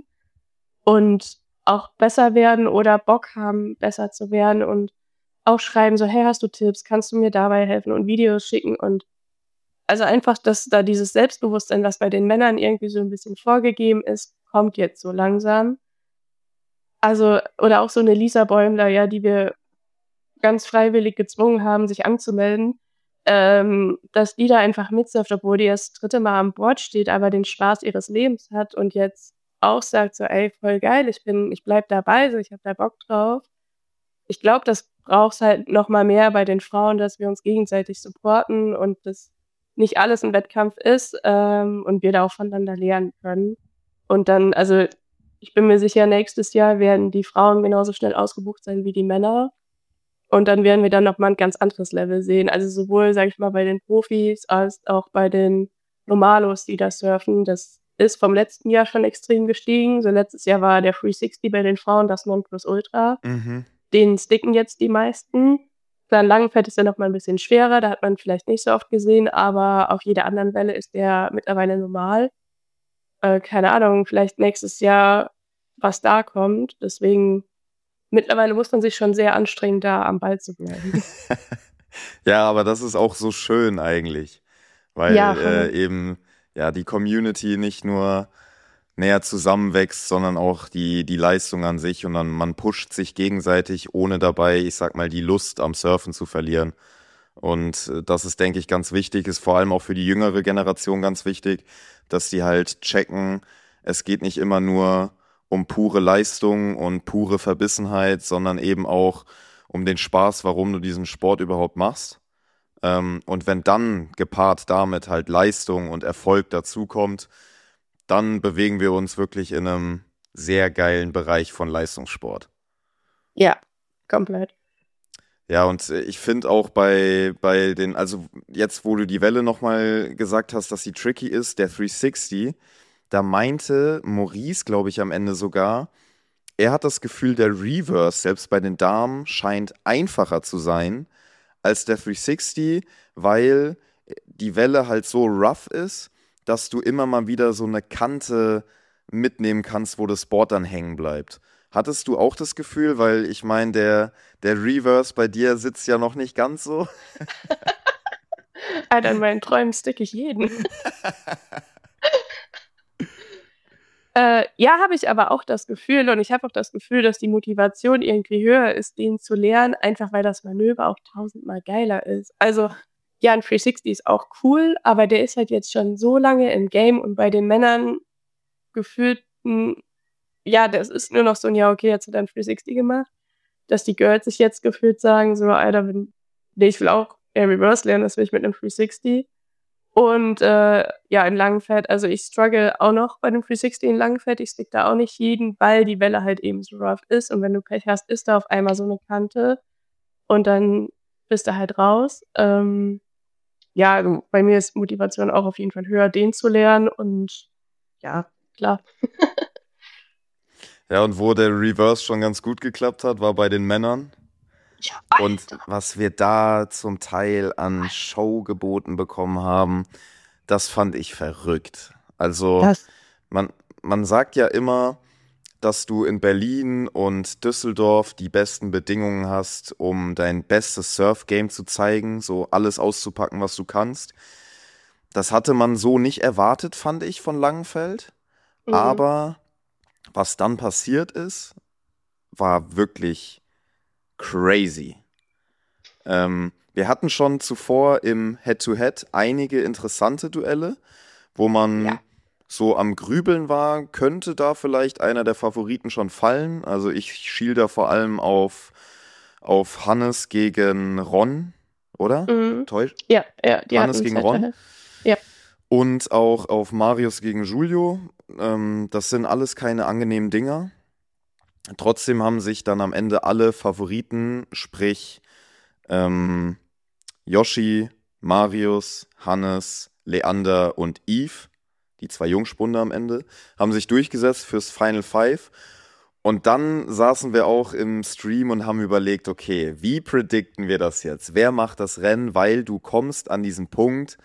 und auch besser werden oder Bock haben, besser zu werden und auch schreiben so: „Hey, hast du Tipps? Kannst du mir dabei helfen?“ und Videos schicken und also einfach, dass da dieses Selbstbewusstsein, was bei den Männern irgendwie so 'n bisschen vorgegeben ist, kommt jetzt so langsam. Also oder auch so 'ne Lisa Bäumler, ja, die wir ganz freiwillig gezwungen haben, sich anzumelden, ähm, dass die da einfach mitsurft, obwohl die erst das dritte Mal an Bord steht, aber den Spaß ihres Lebens hat und jetzt auch sagt so: „Ey, voll geil, ich bin ich bleibe dabei, so, ich habe da Bock drauf.“ Ich glaube, das braucht's halt noch mal mehr bei den Frauen, dass wir uns gegenseitig supporten und dass nicht alles 'n Wettkampf ist, ähm, und wir da auch voneinander lernen können. Und dann also, ich bin mir sicher, nächstes Jahr werden die Frauen genauso schnell ausgebucht sein wie die Männer. Und dann werden wir dann noch mal 'n ganz anderes Level sehen. Also, sowohl, sage ich mal, bei den Profis als auch bei den Normalos, die da surfen. Das ist vom letzten Jahr schon extrem gestiegen. So letztes Jahr war der dreihundertsechzig bei den Frauen das Nonplusultra. Mhm. Den sticken jetzt die meisten. Klar, in Langenfeld ist der noch mal 'n bisschen schwerer, da hat man vielleicht nicht so oft gesehen, aber auf jeder anderen Welle ist der mittlerweile normal. Äh, keine Ahnung, vielleicht nächstes Jahr, was da kommt. Deswegen mittlerweile muss man sich schon sehr anstrengen, da am Ball zu bleiben. Ja, aber das ist auch so schön eigentlich, Ja, weil voll. äh, eben ja die Community nicht nur näher zusammenwächst, sondern auch die, die Leistung an sich und dann man pusht sich gegenseitig, ohne dabei, ich sag mal, die Lust am Surfen zu verlieren. Und äh, das ist, denke ich, ganz wichtig, ist vor allem auch für die jüngere Generation ganz wichtig, dass die halt checken, es geht nicht immer nur um pure Leistung und pure Verbissenheit, sondern eben auch um den Spaß, warum du diesen Sport überhaupt machst. Ähm, und wenn dann gepaart damit halt Leistung und Erfolg dazukommt, dann bewegen wir uns wirklich in einem sehr geilen Bereich von Leistungssport. Ja, komplett. Ja, und äh, ich finde auch bei, bei den, also jetzt, wo du die Welle nochmal gesagt hast, dass sie tricky ist, der dreihundertsechzig, da meinte Maurice, glaube ich, am Ende sogar, er hat das Gefühl, der Reverse, selbst bei den Damen, scheint einfacher zu sein als der dreihundertsechzig, weil die Welle halt so rough ist, dass du immer mal wieder so eine Kante mitnehmen kannst, wo das Board dann hängen bleibt. Hattest du auch das Gefühl, weil ich meine, der, der Reverse bei dir sitzt ja noch nicht ganz so. Alter, in meinen Träumen sticke ich jeden. Äh, ja, habe ich aber auch das Gefühl und ich habe auch das Gefühl, dass die Motivation irgendwie höher ist, den zu lernen, einfach weil das Manöver auch tausendmal geiler ist. Also, ja, 'n dreihundertsechzig ist auch cool, aber der ist halt jetzt schon so lange im Game und bei den Männern gefühlt, hm, ja, das ist nur noch so 'n: „Ja, okay, jetzt hat er 'n dreihundertsechzig gemacht“, dass die Girls sich jetzt gefühlt sagen so: „Alter, wenn ne, ich will auch Air Reverse lernen, das will ich mit 'nem dreihundertsechzig.“ Und, äh, ja, in Langenfeld also, ich struggle auch noch bei dem dreihundertsechzig in Langenfeld. Ich stick da auch nicht jeden, weil die Welle halt eben so rough ist und wenn du Pech hast, ist da auf einmal so 'ne Kante und dann bist du halt raus. Ähm, ja, also, bei mir ist Motivation auch auf jeden Fall höher, den zu lernen und ja. klar. Ja, und wo der Reverse schon ganz gut geklappt hat, war bei den Männern. Ja, Und Alter. was wir da zum Teil an Show geboten bekommen haben, das fand ich verrückt. Also Das, man, man sagt ja immer, dass du in Berlin und Düsseldorf die besten Bedingungen hast, um dein bestes Surf-Game zu zeigen, so alles auszupacken, was du kannst. Das hatte man so nicht erwartet, fand ich, von Langenfeld. mhm. Aber was dann passiert ist, war wirklich crazy. Ähm, wir hatten schon zuvor im Head-to-Head einige interessante Duelle, wo man Ja. so am Grübeln war, könnte da vielleicht einer der Favoriten schon fallen. Also ich schiel da vor allem auf, auf Hannes gegen Ron, oder? Mhm. Täusch? Ja, ja, die Hannes hatten gegen Ron. Head-to-Head. Ja. Und auch auf Marius gegen Julio. Ähm, das sind alles keine angenehmen Dinger. Trotzdem haben sich dann am Ende alle Favoriten, sprich ähm, Yoshi, Marius, Hannes, Leander und Yves, die zwei Jungspunde am Ende, haben sich durchgesetzt fürs Final Five. Und dann saßen wir auch im Stream und haben überlegt, okay, wie predikten wir das jetzt? Wer macht das Rennen? Weil du kommst an diesen Punkt,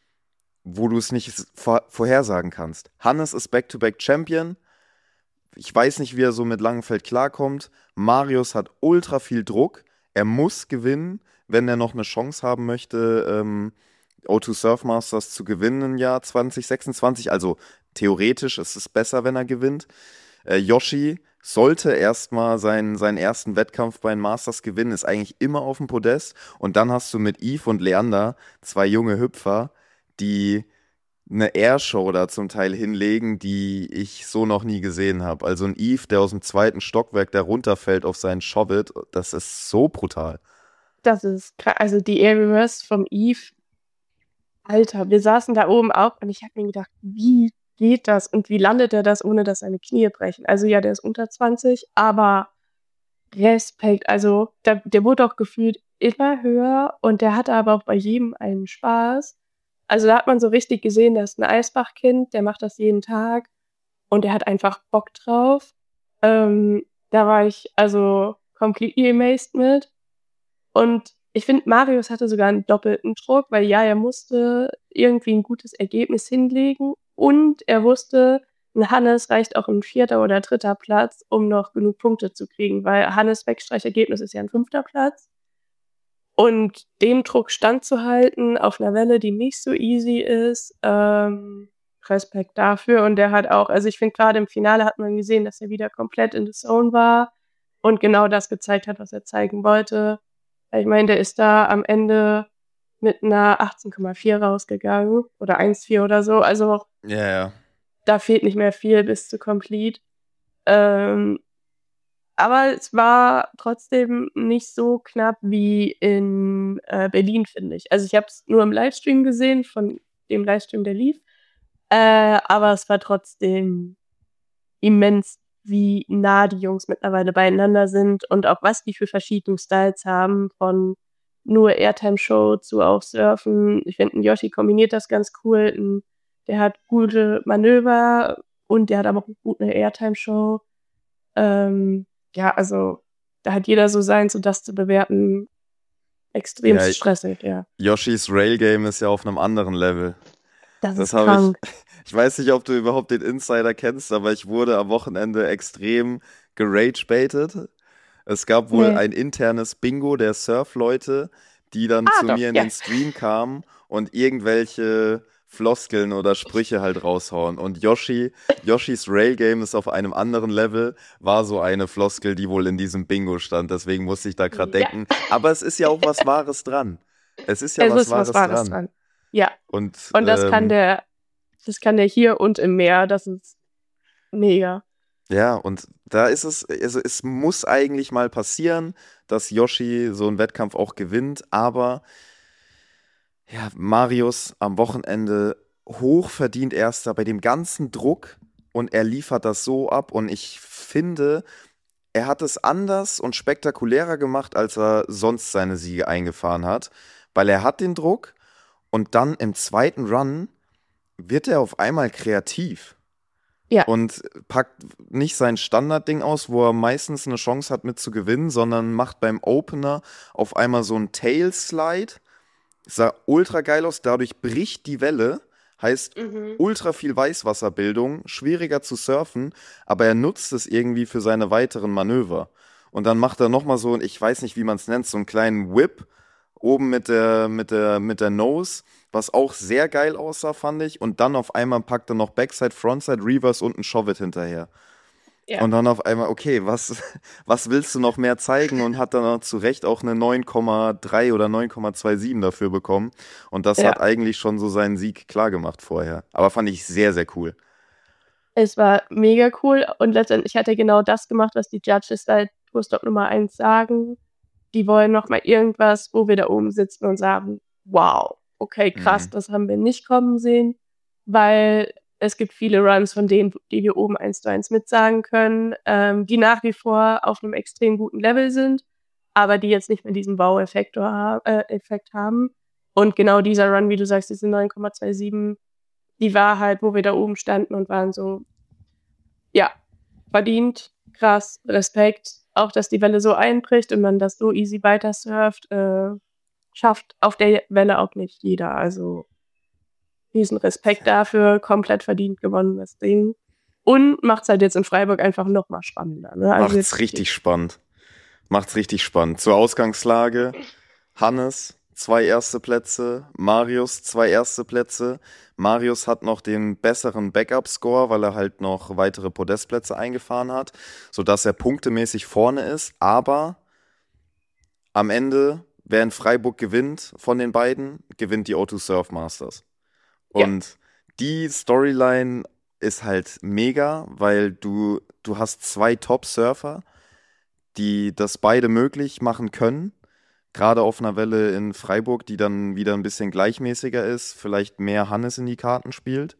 wo du es nicht vor vorhersagen kannst. Hannes ist Back-to-Back-Champion. Ich weiß nicht, wie er so mit Langenfeld klarkommt. Marius hat ultra viel Druck. Er muss gewinnen, wenn er noch eine Chance haben möchte, ähm, O zwei Surf Masters zu gewinnen im Jahr zwanzig sechsundzwanzig. Also theoretisch ist es besser, wenn er gewinnt. Äh, Yoshi sollte erstmal seinen, seinen ersten Wettkampf bei den Masters gewinnen, ist eigentlich immer auf dem Podest. Und dann hast du mit Yves und Leander zwei junge Hüpfer, die eine Airshow da zum Teil hinlegen, die ich so noch nie gesehen habe. Also ein Yves, der aus dem zweiten Stockwerk da runterfällt auf seinen Shove-It, das ist so brutal. Das ist krass. Also die Air Reverse vom Eve, Alter, wir saßen da oben auch und ich habe mir gedacht, wie geht das und wie landet er das, ohne dass seine Knie brechen? Also ja, der ist unter zwanzig, aber Respekt. Also der, der wurde auch gefühlt immer höher und der hatte aber auch bei jedem einen Spaß. Also da hat man so richtig gesehen, der ist ein Eisbachkind, der macht das jeden Tag und der hat einfach Bock drauf. Ähm, da war ich also completely amazed mit. Und ich finde, Marius hatte sogar einen doppelten Druck, weil ja, er musste irgendwie ein gutes Ergebnis hinlegen und er wusste, ein Hannes reicht auch ein vierter oder dritter Platz, um noch genug Punkte zu kriegen, weil Hannes Wegstreichergebnis ist ja ein fünfter Platz. Und dem Druck standzuhalten auf einer Welle, die nicht so easy ist, ähm, Respekt dafür. Und der hat auch, also ich finde, gerade im Finale hat man gesehen, dass er wieder komplett in the zone war und genau das gezeigt hat, was er zeigen wollte. Ich meine, der ist da am Ende mit einer achtzehn Komma vier rausgegangen oder eins Komma vier oder so. Also Ja, ja. da fehlt nicht mehr viel bis zu Complete. Ähm, aber es war trotzdem nicht so knapp wie in äh, Berlin, finde ich. Also ich habe es nur im Livestream gesehen, von dem Livestream, der lief. Äh, aber es war trotzdem immens, wie nah die Jungs mittlerweile beieinander sind und auch was die für verschiedene Styles haben, von nur Airtime-Show zu auch Surfen. Ich finde, ein Yoshi kombiniert das ganz cool. Ein, der hat gute Manöver und der hat aber auch gut eine Airtime-Show. Ähm, ja, also da hat jeder so sein, so das zu bewerten, Ja, extremst stressig, ja. Yoshis Rail Game ist ja auf einem anderen Level. Das Das ist habe ich. krank. Ich weiß nicht, ob du überhaupt den Insider kennst, aber ich wurde am Wochenende extrem gerage-baitet. Es gab wohl Nee. ein internes Bingo der Surf-Leute, die dann Ah, zu doch, mir in ja. den Stream kamen und irgendwelche Floskeln oder Sprüche halt raushauen. Und Yoshi, Yoshis Rail Game ist auf einem anderen Level, war so eine Floskel, die wohl in diesem Bingo stand. Deswegen musste ich da gerade Ja. denken. Aber es ist ja auch was Wahres dran. Es ist ja Es was ist was Wahres Wahres dran. dran. Ja. Und Und das kann ähm, der, das kann der hier und im Meer. Das ist mega. ja, und da ist es, also es muss eigentlich mal passieren, dass Yoshi so einen Wettkampf auch gewinnt, aber ja, Marius am Wochenende hochverdient Erster bei dem ganzen Druck und er liefert das so ab und ich finde, er hat es anders und spektakulärer gemacht, als er sonst seine Siege eingefahren hat, weil er hat den Druck und dann im zweiten Run wird er auf einmal kreativ. Ja. und packt nicht sein Standardding aus, wo er meistens eine Chance hat mit zu gewinnen, sondern macht beim Opener auf einmal so einen Tail-Slide. Sah ultra geil aus, dadurch bricht die Welle, heißt Mhm. ultra viel Weißwasserbildung, schwieriger zu surfen, aber er nutzt es irgendwie für seine weiteren Manöver. Und dann macht er nochmal so, ich weiß nicht, wie man es nennt, so einen kleinen Whip oben mit der, mit der, mit der Nose, was auch sehr geil aussah, fand ich. Und dann auf einmal packt er noch Backside, Frontside, Reverse und einen Shove-It hinterher. Ja. Und dann auf einmal, okay, was, was willst du noch mehr zeigen? Und hat dann auch zu Recht auch eine neun Komma drei oder neun Komma siebenundzwanzig dafür bekommen. Und das Ja. hat eigentlich schon so seinen Sieg klar gemacht vorher. Aber fand ich sehr, sehr cool. Es war mega cool und letztendlich hat er genau das gemacht, was die Judges seit Tourstop Nummer eins sagen. Die wollen noch mal irgendwas, wo wir da oben sitzen und sagen, wow, okay, krass, Mhm. das haben wir nicht kommen sehen, weil es gibt viele Runs von denen, die wir oben eins zu eins mitsagen können, ähm, die nach wie vor auf einem extrem guten Level sind, aber die jetzt nicht mehr diesen Wow-Effekt ha äh, Effekt haben. Und genau dieser Run, wie du sagst, diese neun Komma siebenundzwanzig, die war halt, wo wir da oben standen und waren so, ja, verdient, krass, Respekt. Auch, dass die Welle so einbricht und man das so easy weiter surft, äh, schafft auf der Welle auch nicht jeder. Also riesen Respekt dafür, komplett verdient gewonnenes Ding. Und macht's halt jetzt in Freiburg einfach noch mal spannender. Ne? Also Macht's jetzt, richtig spannend. Macht's richtig spannend. Zur Ausgangslage: Hannes, zwei erste Plätze, Marius, zwei erste Plätze. Marius hat noch den besseren Backup-Score, weil er halt noch weitere Podestplätze eingefahren hat, sodass er punktemäßig vorne ist. Aber am Ende, wer in Freiburg gewinnt von den beiden, gewinnt die O zwei Surf Masters. ja, Und die Storyline ist halt mega, weil du, du hast zwei Top-Surfer, die das beide möglich machen können. Gerade auf einer Welle in Freiburg, die dann wieder ein bisschen gleichmäßiger ist, vielleicht mehr Hannes in die Karten spielt.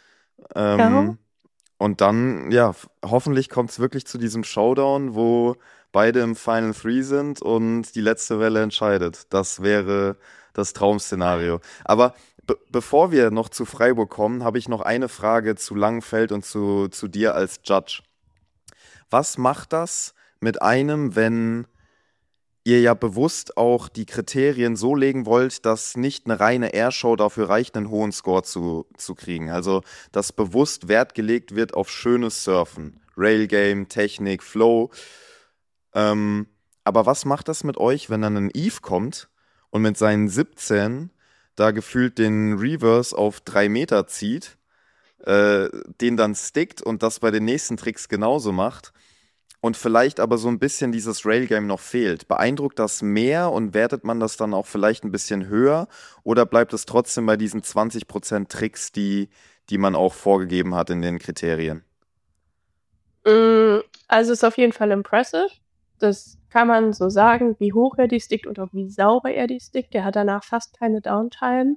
ja. Ähm, und dann, ja, f- hoffentlich kommt es wirklich zu diesem Showdown, wo beide im Final Three sind und die letzte Welle entscheidet. Das wäre das Traum-Szenario. Aber be bevor wir noch zu Freiburg kommen, habe ich noch eine Frage zu Langenfeld und zu, zu dir als Judge. Was macht das mit einem, wenn ihr ja bewusst auch die Kriterien so legen wollt, dass nicht eine reine Airshow dafür reicht, einen hohen Score zu, zu kriegen? Also, dass bewusst Wert gelegt wird auf schönes Surfen, Railgame, Technik, Flow. Ähm, aber was macht das mit euch, wenn dann ein Eve kommt und mit seinen siebzehn da gefühlt den Reverse auf drei Meter zieht, äh, den dann stickt und das bei den nächsten Tricks genauso macht und vielleicht aber so ein bisschen dieses Railgame noch fehlt? Beeindruckt das mehr und wertet man das dann auch vielleicht ein bisschen höher oder bleibt es trotzdem bei diesen zwanzig Prozent Tricks, die, die man auch vorgegeben hat in den Kriterien? Mm, Also ist auf jeden Fall impressive. Das kann man so sagen, wie hoch er die stickt und auch wie sauber er die stickt. Der hat danach fast keine Downtime.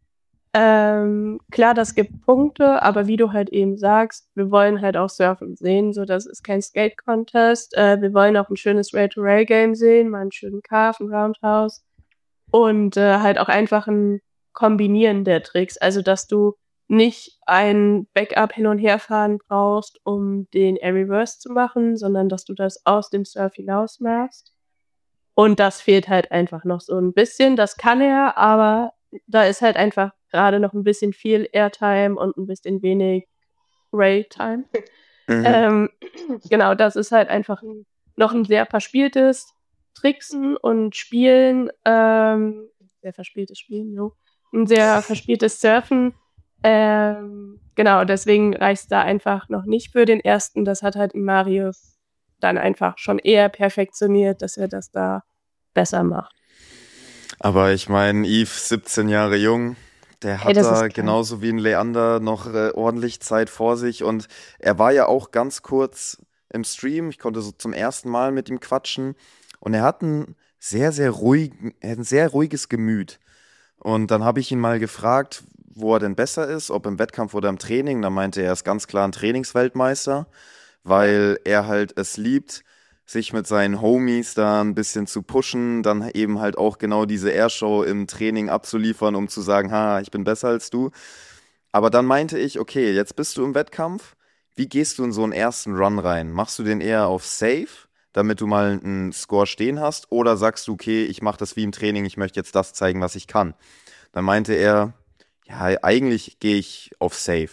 Ähm, klar, das gibt Punkte, aber wie du halt eben sagst, wir wollen halt auch Surfen sehen, so das ist kein Skate-Contest. Äh, wir wollen auch ein schönes Rail-to-Rail-Game sehen, mal einen schönen Carve, einen Roundhouse und äh, halt auch einfach ein Kombinieren der Tricks. Also, dass du nicht ein Backup hin und herfahren brauchst, um den Air Reverse zu machen, sondern dass du das aus dem Surf hinaus machst. Und das fehlt halt einfach noch so ein bisschen. Das kann er, aber da ist halt einfach gerade noch ein bisschen viel Airtime und ein bisschen wenig Rail-Time. Mhm. Ähm, genau, das ist halt einfach 'n noch ein sehr verspieltes Tricksen und Spielen, ähm sehr verspieltes Spielen, jo. 'N sehr verspieltes Surfen. Ähm, genau, deswegen reicht's da einfach noch nicht für den ersten. Das hat halt Marius dann einfach schon eher perfektioniert, dass er das da besser macht. Aber ich meine, Yves, siebzehn Jahre jung, der Ey, hat das da ist krank. genauso wie ein Leander noch äh, ordentlich Zeit vor sich. Und er war ja auch ganz kurz im Stream. Ich konnte so zum ersten Mal mit ihm quatschen. Und er hat ein sehr, sehr ruhig, er hat ein sehr ruhiges Gemüt. Und dann habe ich ihn mal gefragt, wo er denn besser ist, ob im Wettkampf oder im Training. Da meinte er, er ist ganz klar ein Trainingsweltmeister, Ja. weil er halt es liebt, sich mit seinen Homies da ein bisschen zu pushen, dann eben halt auch genau diese Airshow im Training abzuliefern, um zu sagen, ha, ich bin besser als du. Aber dann meinte ich, okay, jetzt bist du im Wettkampf. wie gehst du in so einen ersten Run rein? Machst du den eher auf Safe, damit du mal einen Score stehen hast? Oder sagst du, okay, ich mache das wie im Training, ich möchte jetzt das zeigen, was ich kann? Dann meinte er, ja, eigentlich gehe ich auf Safe.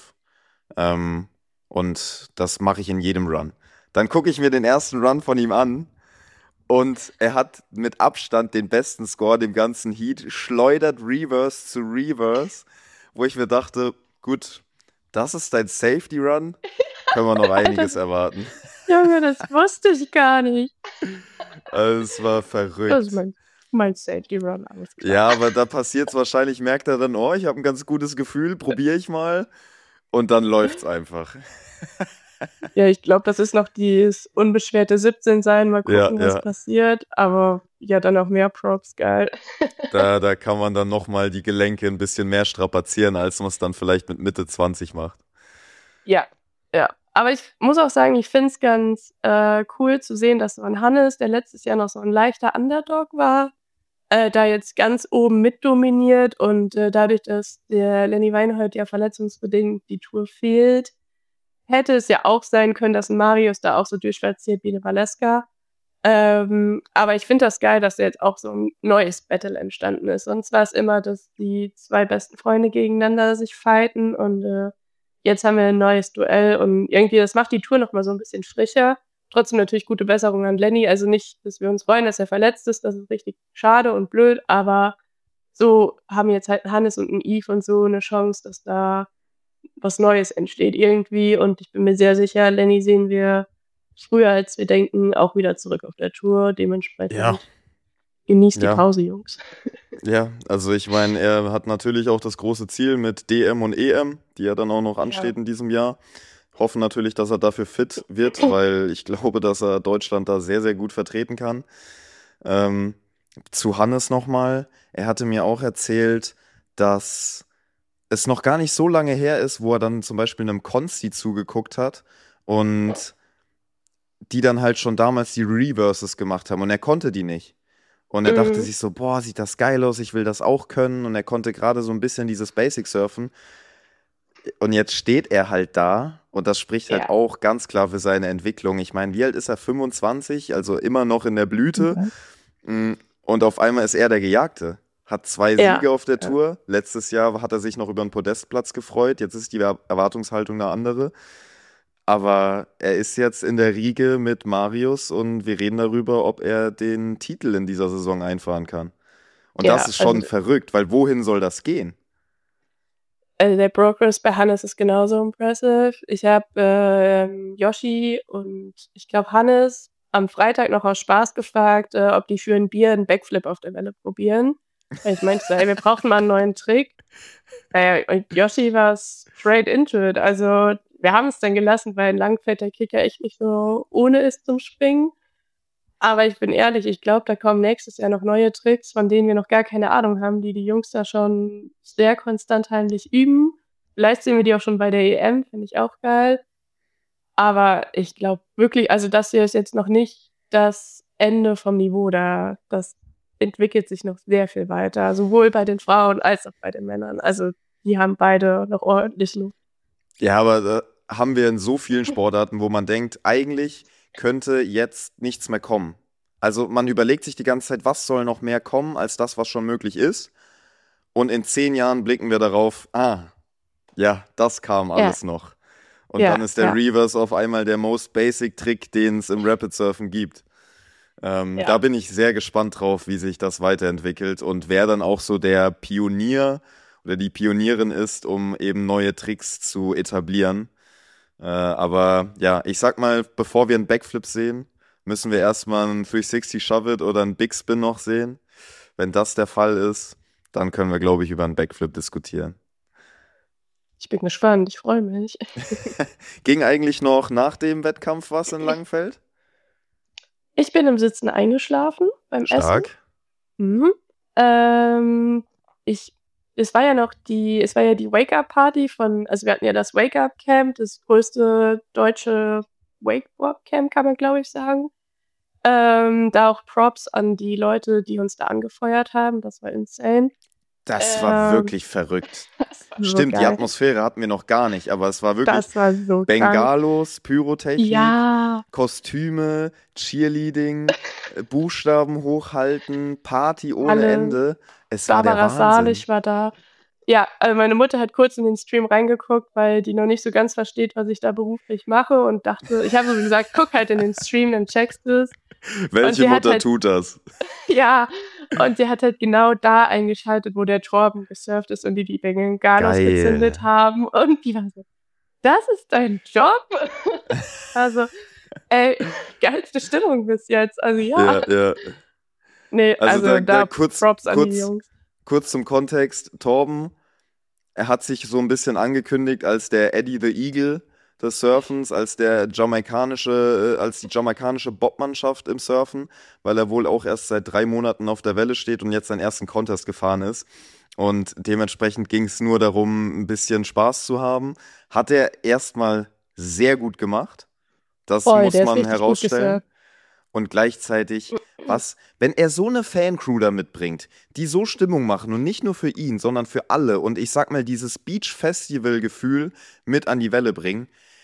Ähm, und das mache ich in jedem Run. Dann gucke ich mir den ersten Run von ihm an und er hat mit Abstand den besten Score dem ganzen Heat, schleudert Reverse zu Reverse, wo ich mir dachte, gut, das ist dein Safety Run, können wir noch einiges Das, erwarten. Junge, das wusste ich gar nicht. Also, es war Das ist verrückt. mein, mein Safety Run, alles klar. Ja, aber da passiert es wahrscheinlich, merkt er dann, oh, ich habe ein ganz gutes Gefühl, probiere ich mal. Und dann läuft's einfach. Ja, ich glaube, das ist noch dieses unbeschwerte siebzehn sein, mal Ja, gucken, was ja. passiert. Aber ja, dann auch mehr Props, geil. Da, da kann man dann nochmal die Gelenke ein bisschen mehr strapazieren, als man es dann vielleicht mit Mitte zwanzig macht. Ja, ja. Aber ich muss auch sagen, ich finde es ganz äh, cool zu sehen, dass so ein Hannes, der letztes Jahr noch so ein leichter Underdog war, äh, da jetzt ganz oben mitdominiert und äh, dadurch, dass der Lenny Weinhold ja verletzungsbedingt die Tour fehlt, hätte es ja auch sein können, dass ein Marius da auch so durchspaziert wie eine Valeska. Ähm, aber ich finde das geil, dass da jetzt auch so ein neues Battle entstanden ist. Sonst war es immer, dass die zwei besten Freunde gegeneinander sich fighten und äh, jetzt haben wir ein neues Duell und irgendwie, das macht die Tour nochmal so ein bisschen frischer. Trotzdem natürlich gute Besserung an Lenny. Also nicht, dass wir uns freuen, dass er verletzt ist, das ist richtig schade und blöd, aber so haben jetzt halt Hannes und ein Yves und so eine Chance, dass da was Neues entsteht irgendwie. Und ich bin mir sehr sicher, Lenny sehen wir früher, als wir denken, auch wieder zurück auf der Tour. Ja, Dementsprechend genießt die ja, Pause, Jungs. ja. Also ich meine, er hat natürlich auch das große Ziel mit D M und E M, die ja dann auch noch Ja. ansteht in diesem Jahr. Hoffen natürlich, dass er dafür fit wird, weil ich glaube, dass er Deutschland da sehr, sehr gut vertreten kann. Ähm, zu Hannes nochmal. Er hatte mir auch erzählt, dass es noch gar nicht so lange her ist, wo er dann zum Beispiel einem Konsti zugeguckt hat und die dann halt schon damals die Reverses gemacht haben und er konnte die nicht. Und er dachte Mhm. sich so, boah, sieht das geil aus, ich will das auch können. Und er konnte gerade so ein bisschen dieses Basic surfen. Und jetzt steht er halt da und das spricht halt Ja. auch ganz klar für seine Entwicklung. Ich meine, wie alt ist er? fünfundzwanzig, also immer noch in der Blüte. Mhm. Mm, Und auf einmal ist er der Gejagte. Hat zwei Ja. Siege auf der Ja. Tour. Letztes Jahr hat er sich noch über einen Podestplatz gefreut. Jetzt ist die Er- Erwartungshaltung eine andere. Aber er ist jetzt in der Riege mit Marius und wir reden darüber, ob er den Titel in dieser Saison einfahren kann. Und das Ja, ist also, schon verrückt, weil wohin soll das gehen? also der Progress bei Hannes ist genauso impressive. Ich habe ähm, Yoshi und ich glaube Hannes am Freitag noch aus Spaß gefragt, äh, ob die für ein Bier einen Backflip auf der Welle probieren. Weil ich meinte so, ey, wir brauchen mal einen neuen Trick. Äh, und Yoshi war straight into it. Also wir haben es dann gelassen, weil ein Langfeld der Kicker echt nicht so ohne ist zum Springen. Aber ich bin ehrlich, ich glaube, da kommen nächstes Jahr noch neue Tricks, von denen wir noch gar keine Ahnung haben, die die Jungs da schon sehr konstant heimlich üben. Vielleicht sehen wir die auch schon bei der E M, finde ich auch geil. Aber ich glaube wirklich, also das hier ist jetzt noch nicht das Ende vom Niveau da. Das entwickelt sich noch sehr viel weiter, sowohl bei den Frauen als auch bei den Männern. Also die haben beide noch ordentlich Luft. Ja, aber da haben wir in so vielen Sportarten, wo man denkt, eigentlich könnte jetzt nichts mehr kommen. Also man überlegt sich die ganze Zeit, was soll noch mehr kommen als das, was schon möglich ist. Und in zehn Jahren blicken wir darauf, ah, ja, das kam Ja, alles noch. Und ja, dann ist der ja, Reverse auf einmal der most basic Trick, den es im Rapid Surfen gibt. Ähm, da ja. bin ich sehr gespannt drauf, wie sich das weiterentwickelt und wer dann auch so der Pionier oder die Pionierin ist, um eben neue Tricks zu etablieren. Äh, aber ja, ich sag mal, bevor wir einen Backflip sehen, müssen wir erstmal einen dreihundertsechzig Shove It oder einen Big Spin noch sehen. Wenn das der Fall ist, dann können wir, glaube ich, über einen Backflip diskutieren. Ich bin gespannt, ich freue mich. Ging eigentlich noch nach dem Wettkampf was in Langenfeld? Ich bin im Sitzen eingeschlafen beim Essen. Stark. Mhm. Ähm, ich, es war ja noch die, es war ja die Wake-Up-Party von, also wir hatten ja das Wake-Up-Camp, das größte deutsche Wakeboard-Camp, kann man glaube ich sagen. Ähm, da auch Props an die Leute, die uns da angefeuert haben, das war insane. Das war Ähm, wirklich verrückt. Das war so Stimmt, die geil. Atmosphäre hatten wir noch gar nicht, aber es war wirklich Das war so krank. Bengalos, Pyrotechnik, Ja, Kostüme, Cheerleading, äh, Buchstaben hochhalten, Party ohne alle. Ende. Es war der Barbara Wahnsinn. Salisch war da. Ja, also meine Mutter hat kurz in den Stream reingeguckt, weil die noch nicht so ganz versteht, was ich da beruflich mache und dachte, ich habe so gesagt, guck halt in den Stream, dann checkst du es. Welche die hat Mutter halt- tut das? Ja, und die hat halt genau da eingeschaltet, wo der Torben gesurft ist und die die Bengalos Geil. gezündet haben. Und die war so, das ist dein Job? Also, ey, geilste Stimmung bis jetzt. Also ja. Ja, ja. Nee, Also also, da- da, da kurz- Props an kurz- die Jungs. Kurz zum Kontext, Torben, er hat sich so ein bisschen angekündigt als der Eddie the Eagle des Surfens, als der jamaikanische, äh, als die jamaikanische Bobmannschaft im Surfen, weil er wohl auch erst seit drei Monaten auf der Welle steht und jetzt seinen ersten Contest gefahren ist. Und dementsprechend ging es nur darum, ein bisschen Spaß zu haben. Hat er erstmal sehr gut gemacht. Das Voll, muss der ist man richtig gut herausstellen. gesurft. Und gleichzeitig, was, wenn er so eine Fancrew da mitbringt, die so Stimmung machen und nicht nur für ihn, sondern für alle und ich sag mal, dieses Beach-Festival-Gefühl mit an die Welle bringen,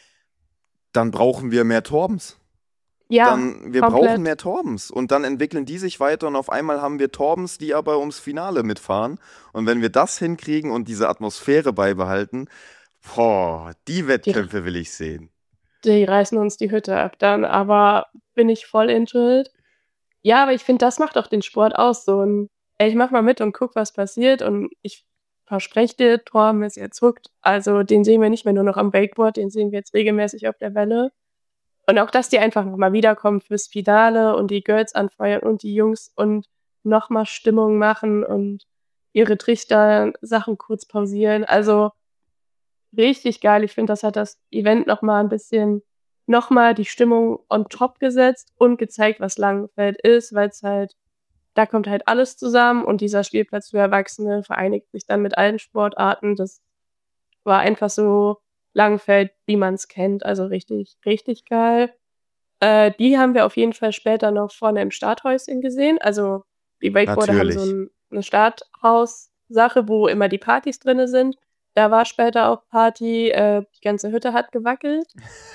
dann brauchen wir mehr Torbens. Ja, Dann, wir komplett. brauchen mehr Torbens. Und dann entwickeln die sich weiter und auf einmal haben wir Torbens, die aber ums Finale mitfahren. Und wenn wir das hinkriegen und diese Atmosphäre beibehalten, boah, die Wettkämpfe will ich sehen. Die reißen uns die Hütte ab dann, aber bin ich voll into it. Ja, aber ich finde, das macht auch den Sport aus. So ein, ey, ich mach mal mit und guck, was passiert. Und ich verspreche dir, Torben ist jetzt hooked. Also den sehen wir nicht mehr nur noch am Wakeboard, den sehen wir jetzt regelmäßig auf der Welle. Und auch, dass die einfach nochmal wiederkommen fürs Finale und die Girls anfeuern und die Jungs und nochmal Stimmung machen und ihre Trichter-Sachen kurz pausieren. Also richtig geil. Ich finde, das hat das Event nochmal ein bisschen, nochmal die Stimmung on top gesetzt und gezeigt, was Langenfeld ist, weil es halt, da kommt halt alles zusammen und dieser Spielplatz für Erwachsene vereinigt sich dann mit allen Sportarten. Das war einfach so Langenfeld, wie man es kennt. Also richtig, richtig geil. Äh, die haben wir auf jeden Fall später noch vorne im Starthäuschen gesehen. Also die Wakeboarder haben so Natürlich. ein, eine Starthaus-Sache, wo immer die Partys drin sind. Da war später auch Party, äh, die ganze Hütte hat gewackelt.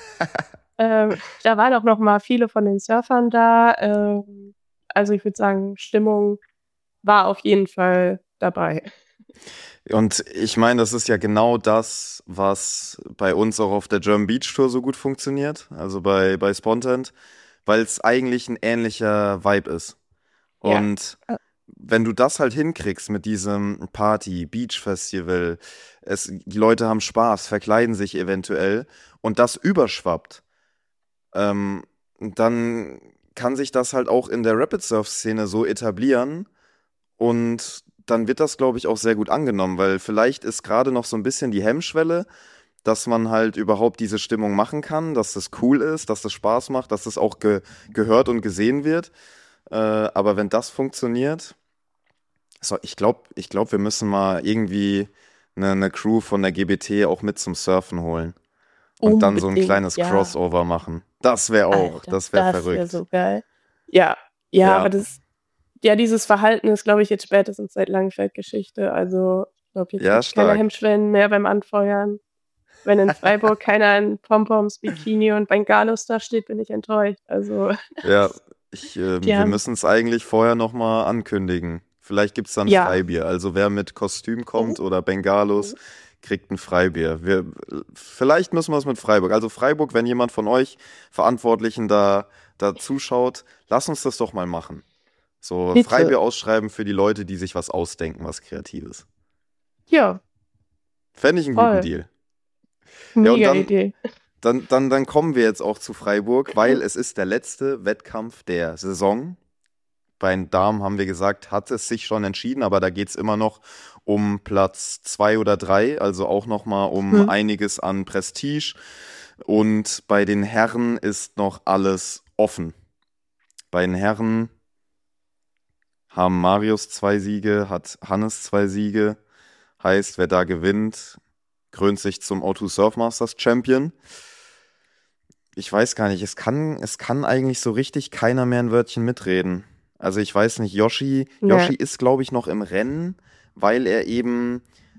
ähm, da waren auch noch mal viele von den Surfern da. Ähm, also ich würde sagen, Stimmung war auf jeden Fall dabei. Und ich meine, das ist ja genau das, was bei uns auch auf der German Beach Tour so gut funktioniert, also bei, bei Spontent, weil es eigentlich ein ähnlicher Vibe ist. Ja. Und wenn du das halt hinkriegst mit diesem Party, Beach Festival, es, die Leute haben Spaß, verkleiden sich eventuell und das überschwappt, ähm, dann kann sich das halt auch in der Rapid Surf Szene so etablieren und dann wird das, glaube ich, auch sehr gut angenommen, weil vielleicht ist gerade noch so ein bisschen die Hemmschwelle, dass man halt überhaupt diese Stimmung machen kann, dass das cool ist, dass das Spaß macht, dass das auch ge gehört und gesehen wird. Äh, aber wenn das funktioniert, so, ich glaube, ich glaub, wir müssen mal irgendwie eine, eine Crew von der G B T auch mit zum Surfen holen. Und dann so ein Unbedingt, kleines ja. Crossover machen. Das wäre auch, Alter, das wäre Das wäre verrückt. so geil. Ja, ja, Ja. aber das, ja, dieses Verhalten ist, glaube ich, jetzt spätestens seit Langenfeld-Geschichte. Also, ich glaube, jetzt Ja, gibt es keine stark. Hemmschwellen mehr beim Anfeuern. Wenn in Freiburg keiner in Pompoms, Bikini und Bengalos da steht, bin ich enttäuscht. Also, Ja, ich, ähm, Die wir haben- müssen es eigentlich vorher nochmal ankündigen. Vielleicht gibt es dann Ja. Freibier. Also wer mit Kostüm kommt oder Bengalos, kriegt ein Freibier. Wir, vielleicht müssen wir es mit Freiburg. Also Freiburg, wenn jemand von euch Verantwortlichen da, da zuschaut, lass uns das doch mal machen. So Bitte. Freibier ausschreiben für die Leute, die sich was ausdenken, was Kreatives. ja, Fände ich einen Voll. guten Deal. mega und dann- Idee. Dann, dann, dann kommen wir jetzt auch zu Freiburg, weil es ist der letzte Wettkampf der Saison. Bei den Damen haben wir gesagt, hat es sich schon entschieden, aber da geht es immer noch um Platz zwei oder drei, also auch nochmal um Hm. einiges an Prestige. Und bei den Herren ist noch alles offen. Bei den Herren haben Marius zwei Siege, hat Hannes zwei Siege. Heißt, wer da gewinnt, krönt sich zum O zwei Surfmasters Champion. Ich weiß gar nicht, es kann, es kann eigentlich so richtig keiner mehr ein Wörtchen mitreden. Also ich weiß nicht, Yoshi, Nee. Yoshi ist, glaube ich, noch im Rennen, weil er eben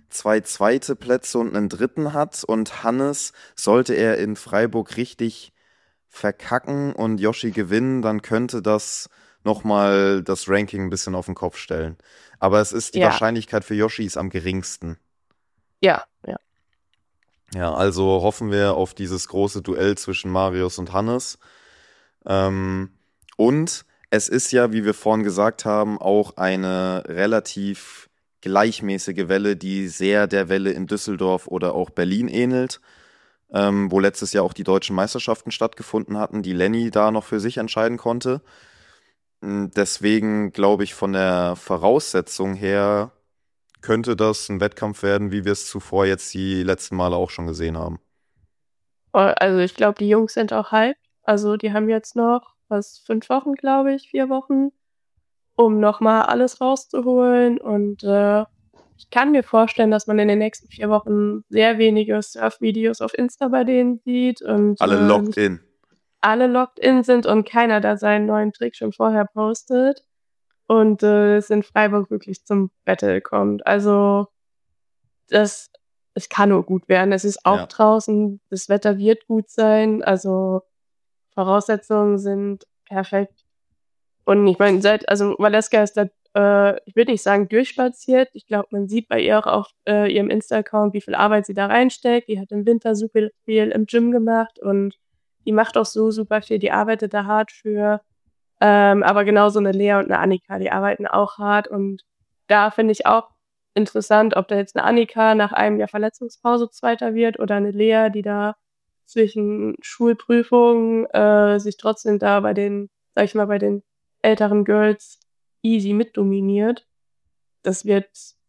zwei zweite Plätze und einen dritten hat. Und Hannes, sollte er in Freiburg richtig verkacken und Yoshi gewinnen, dann könnte das nochmal das Ranking ein bisschen auf den Kopf stellen. Aber es ist die Ja, Wahrscheinlichkeit für Yoshi ist am geringsten. ja, ja. Ja, also hoffen wir auf dieses große Duell zwischen Marius und Hannes. Ähm, und es ist ja, wie wir vorhin gesagt haben, auch eine relativ gleichmäßige Welle, die sehr der Welle in Düsseldorf oder auch Berlin ähnelt, ähm, wo letztes Jahr auch die deutschen Meisterschaften stattgefunden hatten, die Lenny da noch für sich entscheiden konnte. Mm, Deswegen glaube ich, von der Voraussetzung her könnte das ein Wettkampf werden, wie wir es zuvor jetzt die letzten Male auch schon gesehen haben. Voll, also ich glaube, die Jungs sind auch hyped. Also die haben jetzt noch, was, fünf Wochen, glaube ich, vier Wochen, um nochmal alles rauszuholen. Und äh, ich kann mir vorstellen, dass man in den nächsten vier Wochen sehr wenige Surf-Videos auf Insta bei denen sieht und Alle äh, locked nicht in. alle locked in sind und keiner da seinen neuen Trick schon vorher postet und äh, es in Freiburg wirklich zum Battle kommt. Also das, es kann nur gut werden. Es ist auch Ja. draußen, das Wetter wird gut sein, also Voraussetzungen sind perfekt. Und ich meine, seit, also Valeska ist da, äh, ich würde nicht sagen durchspaziert. Ich glaube, man sieht bei ihr auch auf äh, ihrem Insta-Account, wie viel Arbeit sie da reinsteckt. Die hat im Winter super viel im Gym gemacht und die macht auch so super viel. Die arbeitet da hart für. Ähm, aber genauso eine Lea und eine Annika, die arbeiten auch hart. Und da finde ich auch interessant, ob da jetzt eine Annika nach einem Jahr Verletzungspause Zweiter wird oder eine Lea, die da zwischen Schulprüfungen äh, sich trotzdem da bei den, sag ich mal, bei den älteren Girls easy mitdominiert. Das wird,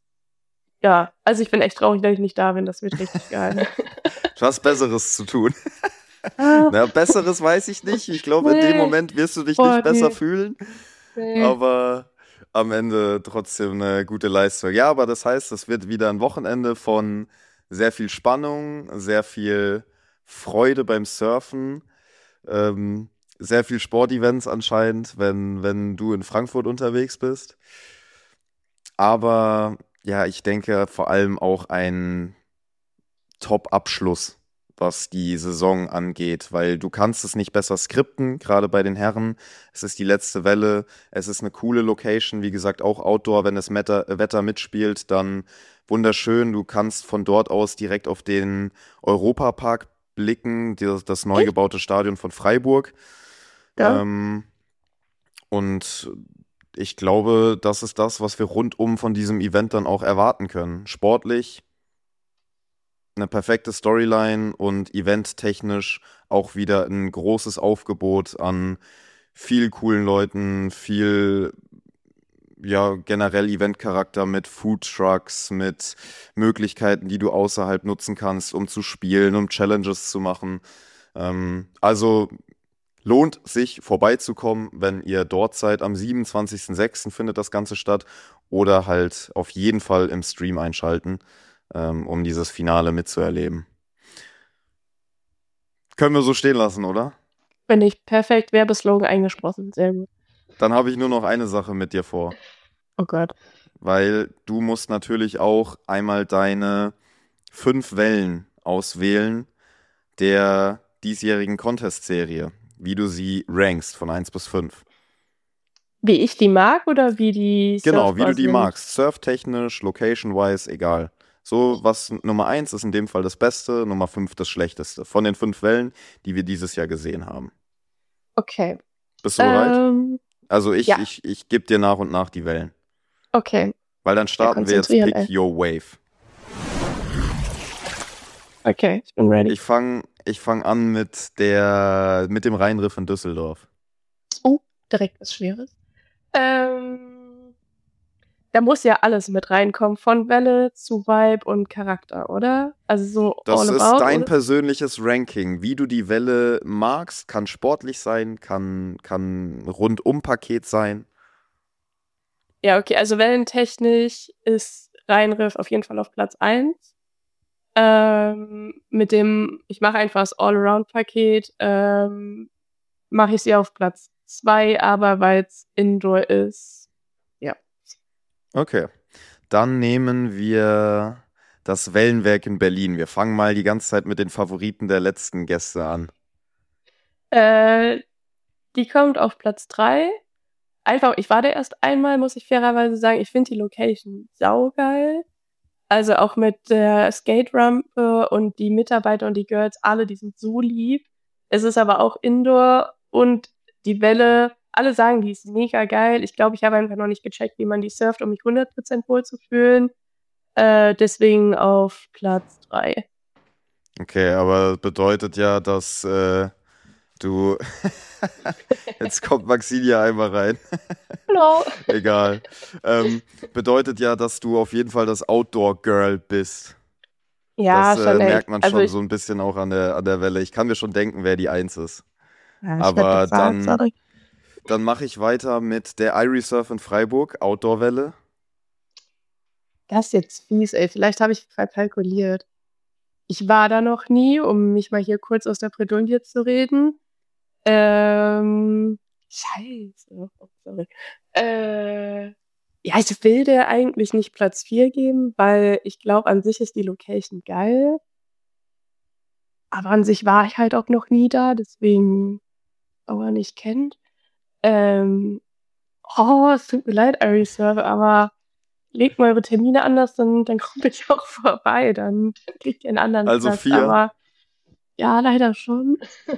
ja, also ich bin echt traurig, dass ich nicht da bin. Das wird richtig geil. Du hast Besseres zu tun. Ah, Na, Besseres weiß ich nicht. Ich glaube, in dem nee, Moment wirst du dich boah, nicht besser nee, fühlen, nee. aber am Ende trotzdem eine gute Leistung. Ja, aber das heißt, es wird wieder ein Wochenende von sehr viel Spannung, sehr viel Freude beim Surfen, ähm, sehr viel Sportevents anscheinend, wenn, wenn du in Frankfurt unterwegs bist. Aber ja, ich denke vor allem auch ein Top-Abschluss, was die Saison angeht, weil du kannst es nicht besser skripten, gerade bei den Herren. Es ist die letzte Welle, es ist eine coole Location, wie gesagt, auch Outdoor, wenn das Wetter, Wetter mitspielt, dann wunderschön. Du kannst von dort aus direkt auf den Europapark blicken, das, das neu Echt? gebaute Stadion von Freiburg. Ja. Ähm, und ich glaube, das ist das, was wir rundum von diesem Event dann auch erwarten können. Sportlich eine perfekte Storyline und eventtechnisch auch wieder ein großes Aufgebot an viel coolen Leuten, viel ja generell Eventcharakter mit Foodtrucks, mit Möglichkeiten, die du außerhalb nutzen kannst, um zu spielen, um Challenges zu machen. Ähm, also lohnt sich vorbeizukommen, wenn ihr dort seid. Am siebenundzwanzigsten sechsten findet das Ganze statt oder halt auf jeden Fall im Stream einschalten, ähm, um dieses Finale mitzuerleben. Können wir so stehen lassen, oder? Bin ich perfekt Werbeslogan eingesprochen. Sehr gut. Dann habe ich nur noch eine Sache mit dir vor, Oh Gott. weil du musst natürlich auch einmal deine fünf Wellen auswählen der diesjährigen Contest-Serie, wie du sie rankst von eins bis fünf. Wie ich die mag oder wie die Genau, wie du surfbar die sind? magst. Surftechnisch, location-wise, egal. So, was Nummer eins ist in dem Fall das Beste, Nummer fünf das Schlechteste. Von den fünf Wellen, die wir dieses Jahr gesehen haben. Okay. Bist du bereit? Ähm, Also ich, ja, ich, ich gebe dir nach und nach die Wellen. okay. Weil dann Ja, starten wir jetzt konzentrieren, Pick ey. Your Wave. Okay, ich bin ready. Ich fange ich fang an mit der, mit dem Rheinriff in Düsseldorf. Oh, direkt was Schweres. Ähm, da muss ja alles mit reinkommen, von Welle zu Vibe und Charakter, oder? Also so Das all ist about, dein oder? persönliches Ranking. Wie du die Welle magst, kann sportlich sein, kann, kann Rundum-Paket sein. Ja, okay, also wellentechnisch ist Rheinriff auf jeden Fall auf Platz eins. Ähm, mit dem, ich mache einfach das All-Around-Paket, ähm, mache ich sie auf Platz zwei, aber weil es Indoor ist, ja. Okay. Dann nehmen wir das Wellenwerk in Berlin. Wir fangen mal die ganze Zeit mit den Favoriten der letzten Gäste an. Äh, die kommt auf Platz drei. Einfach, ich war da erst einmal, muss ich fairerweise sagen. Ich finde die Location saugeil. Also auch mit der Skate-Rampe und die Mitarbeiter und die Girls, alle, die sind so lieb. Es ist aber auch Indoor und die Welle, alle sagen, die ist mega geil. Ich glaube, ich habe einfach noch nicht gecheckt, wie man die surft, um mich hundert Prozent wohlzufühlen. Äh, deswegen auf Platz drei. Okay, aber bedeutet ja, dass äh, du. Jetzt kommt Maxilia einmal rein. Hallo. Egal. Ähm, bedeutet ja, dass du auf jeden Fall das Outdoor-Girl bist. Ja, Das äh, schon echt. merkt man Also schon ich, so ein bisschen auch an der, an der Welle. Ich kann mir schon denken, wer die Eins ist. ja, ich werde Aber bezahlt, dann, sorry. dann mache ich weiter mit der Irie Surf in Freiburg, Outdoor-Welle. Das ist jetzt fies, ey. Vielleicht habe ich verkalkuliert. Ich war da noch nie, um mich mal hier kurz aus der Bredouille zu reden. Ähm, scheiße. Oh, sorry. Äh, ja, ich will der eigentlich nicht Platz vier geben, weil ich glaube, an sich ist die Location geil. Aber an sich war ich halt auch noch nie da, deswegen, auch er nicht kennt. Ähm, oh, es tut mir leid, Ari Server, aber legt mal eure Termine anders, dann, dann komme ich auch vorbei, dann kriegt ihr einen anderen Also Platz. vier. Aber ja, leider schon.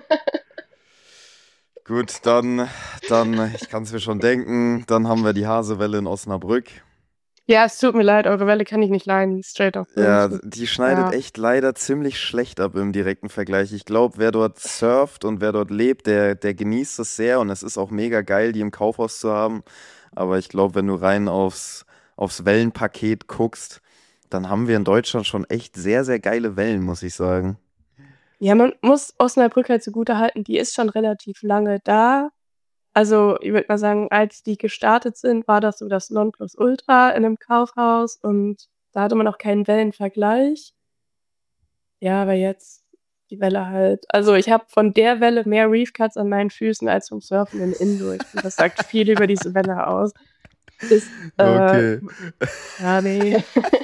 Gut, dann, dann, ich kann es mir schon denken, dann haben wir die Hasewelle in Osnabrück. Ja, es tut mir leid, eure Welle kann ich nicht leiden. Straight up Ja, Bullshit. die schneidet Ja. echt leider ziemlich schlecht ab im direkten Vergleich. Ich glaube, wer dort surft und wer dort lebt, der, der genießt es sehr und es ist auch mega geil, die im Kaufhaus zu haben. Aber ich glaube, wenn du rein aufs, aufs Wellenpaket guckst, dann haben wir in Deutschland schon echt sehr, sehr geile Wellen, muss ich sagen. Ja, man muss Osnabrück halt zugutehalten, die ist schon relativ lange da. Also, ich würde mal sagen, als die gestartet sind, war das so das Nonplusultra in einem Kaufhaus und da hatte man auch keinen Wellenvergleich. Ja, aber jetzt die Welle halt. Also, ich habe von der Welle mehr Reef Cuts an meinen Füßen als vom Surfen in Indoor. Ich finde, das sagt viel über diese Welle aus. Ist, äh, Okay. ja, nee.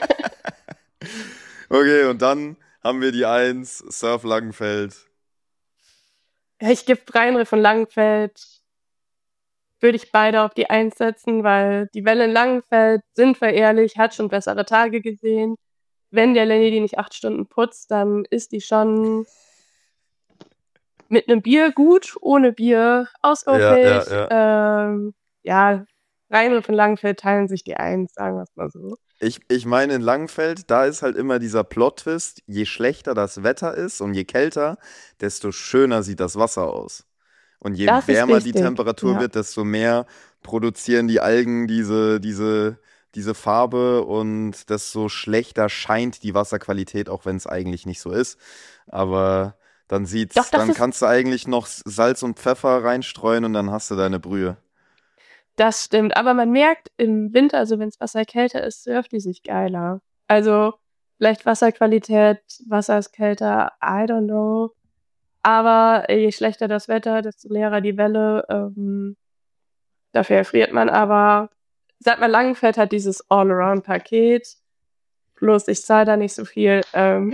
Okay, und dann haben wir die Eins, Surf Langenfeld. Ja, ich gebe Rheinriff und Langenfeld, würde ich beide auf die Eins setzen, weil die Welle in Langenfeld, sind wir ehrlich, hat schon bessere Tage gesehen. Wenn der Lenny die nicht acht Stunden putzt, dann ist die schon mit einem Bier gut, ohne Bier Ja, ja, ausbaufähig. ja. Ähm, ja, Rheinriff und Langenfeld teilen sich die Eins, sagen wir es mal so. Ich, ich meine, in Langenfeld, da ist halt immer dieser Plot-Twist, je schlechter das Wetter ist und je kälter, desto schöner sieht das Wasser aus. Und je Das ist wärmer die wichtig, Temperatur ja. wird, desto mehr produzieren die Algen diese, diese, diese Farbe und desto schlechter scheint die Wasserqualität, auch wenn es eigentlich nicht so ist. Aber dann Doch, sieht's, das dann ist, kannst du eigentlich noch Salz und Pfeffer reinstreuen und dann hast du deine Brühe. das stimmt. Aber man merkt im Winter, also wenn das Wasser kälter ist, surft die sich geiler. Also vielleicht Wasserqualität, Wasser ist kälter, I don't know. Aber je schlechter das Wetter, desto leerer die Welle. Ähm, dafür erfriert man aber. Sag mal, Langenfeld hat dieses All-Around-Paket. Bloß ich zahle da nicht so viel. Ähm,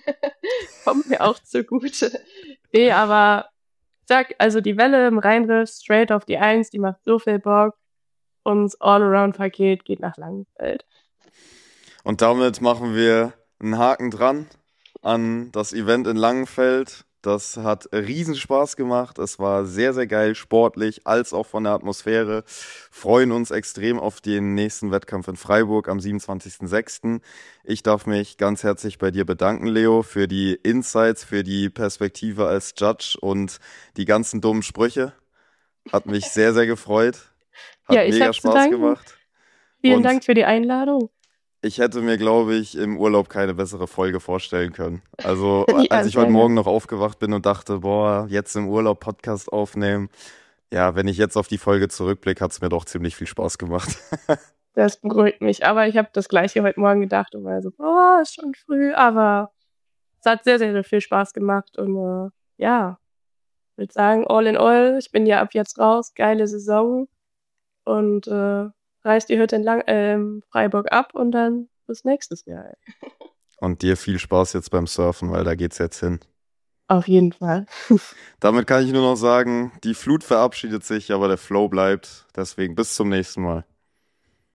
kommt mir auch zugute. Nee, aber sag, also die Welle im Rheinriff straight auf die Eins, die macht so viel Bock. Und das All-Around-Paket geht nach Langenfeld. Und damit machen wir einen Haken dran an das Event in Langenfeld. Das hat riesen Spaß gemacht. Es war sehr, sehr geil, sportlich als auch von der Atmosphäre. Freuen uns extrem auf den nächsten Wettkampf in Freiburg am siebenundzwanzigsten sechsten Ich darf mich ganz herzlich bei dir bedanken, Leo, für die Insights, für die Perspektive als Judge und die ganzen dummen Sprüche. Hat mich sehr, sehr gefreut. Ja, Hat ich mega habe zu Spaß danken. gemacht. Vielen Und Dank für die Einladung. ich hätte mir, glaube ich, im Urlaub keine bessere Folge vorstellen können. Also, als Ja, ich heute sehr Morgen gerne. noch aufgewacht bin und dachte, boah, jetzt im Urlaub Podcast aufnehmen. Ja, wenn ich jetzt auf die Folge zurückblicke, hat es mir doch ziemlich viel Spaß gemacht. Das beruhigt mich. Aber ich habe das Gleiche heute Morgen gedacht und war so, boah, ist schon früh. Aber es hat sehr, sehr, sehr viel Spaß gemacht. Und äh, ja, ich würde sagen, all in all, ich bin ja ab jetzt raus. Geile Saison. Und äh, reiß die Hütte in Lang äh, Freiburg ab und dann bis nächstes Jahr. Und dir viel Spaß jetzt beim Surfen, weil da geht's jetzt hin. Auf jeden Fall. Damit kann ich nur noch sagen, die Flut verabschiedet sich, aber der Flow bleibt. Deswegen bis zum nächsten Mal.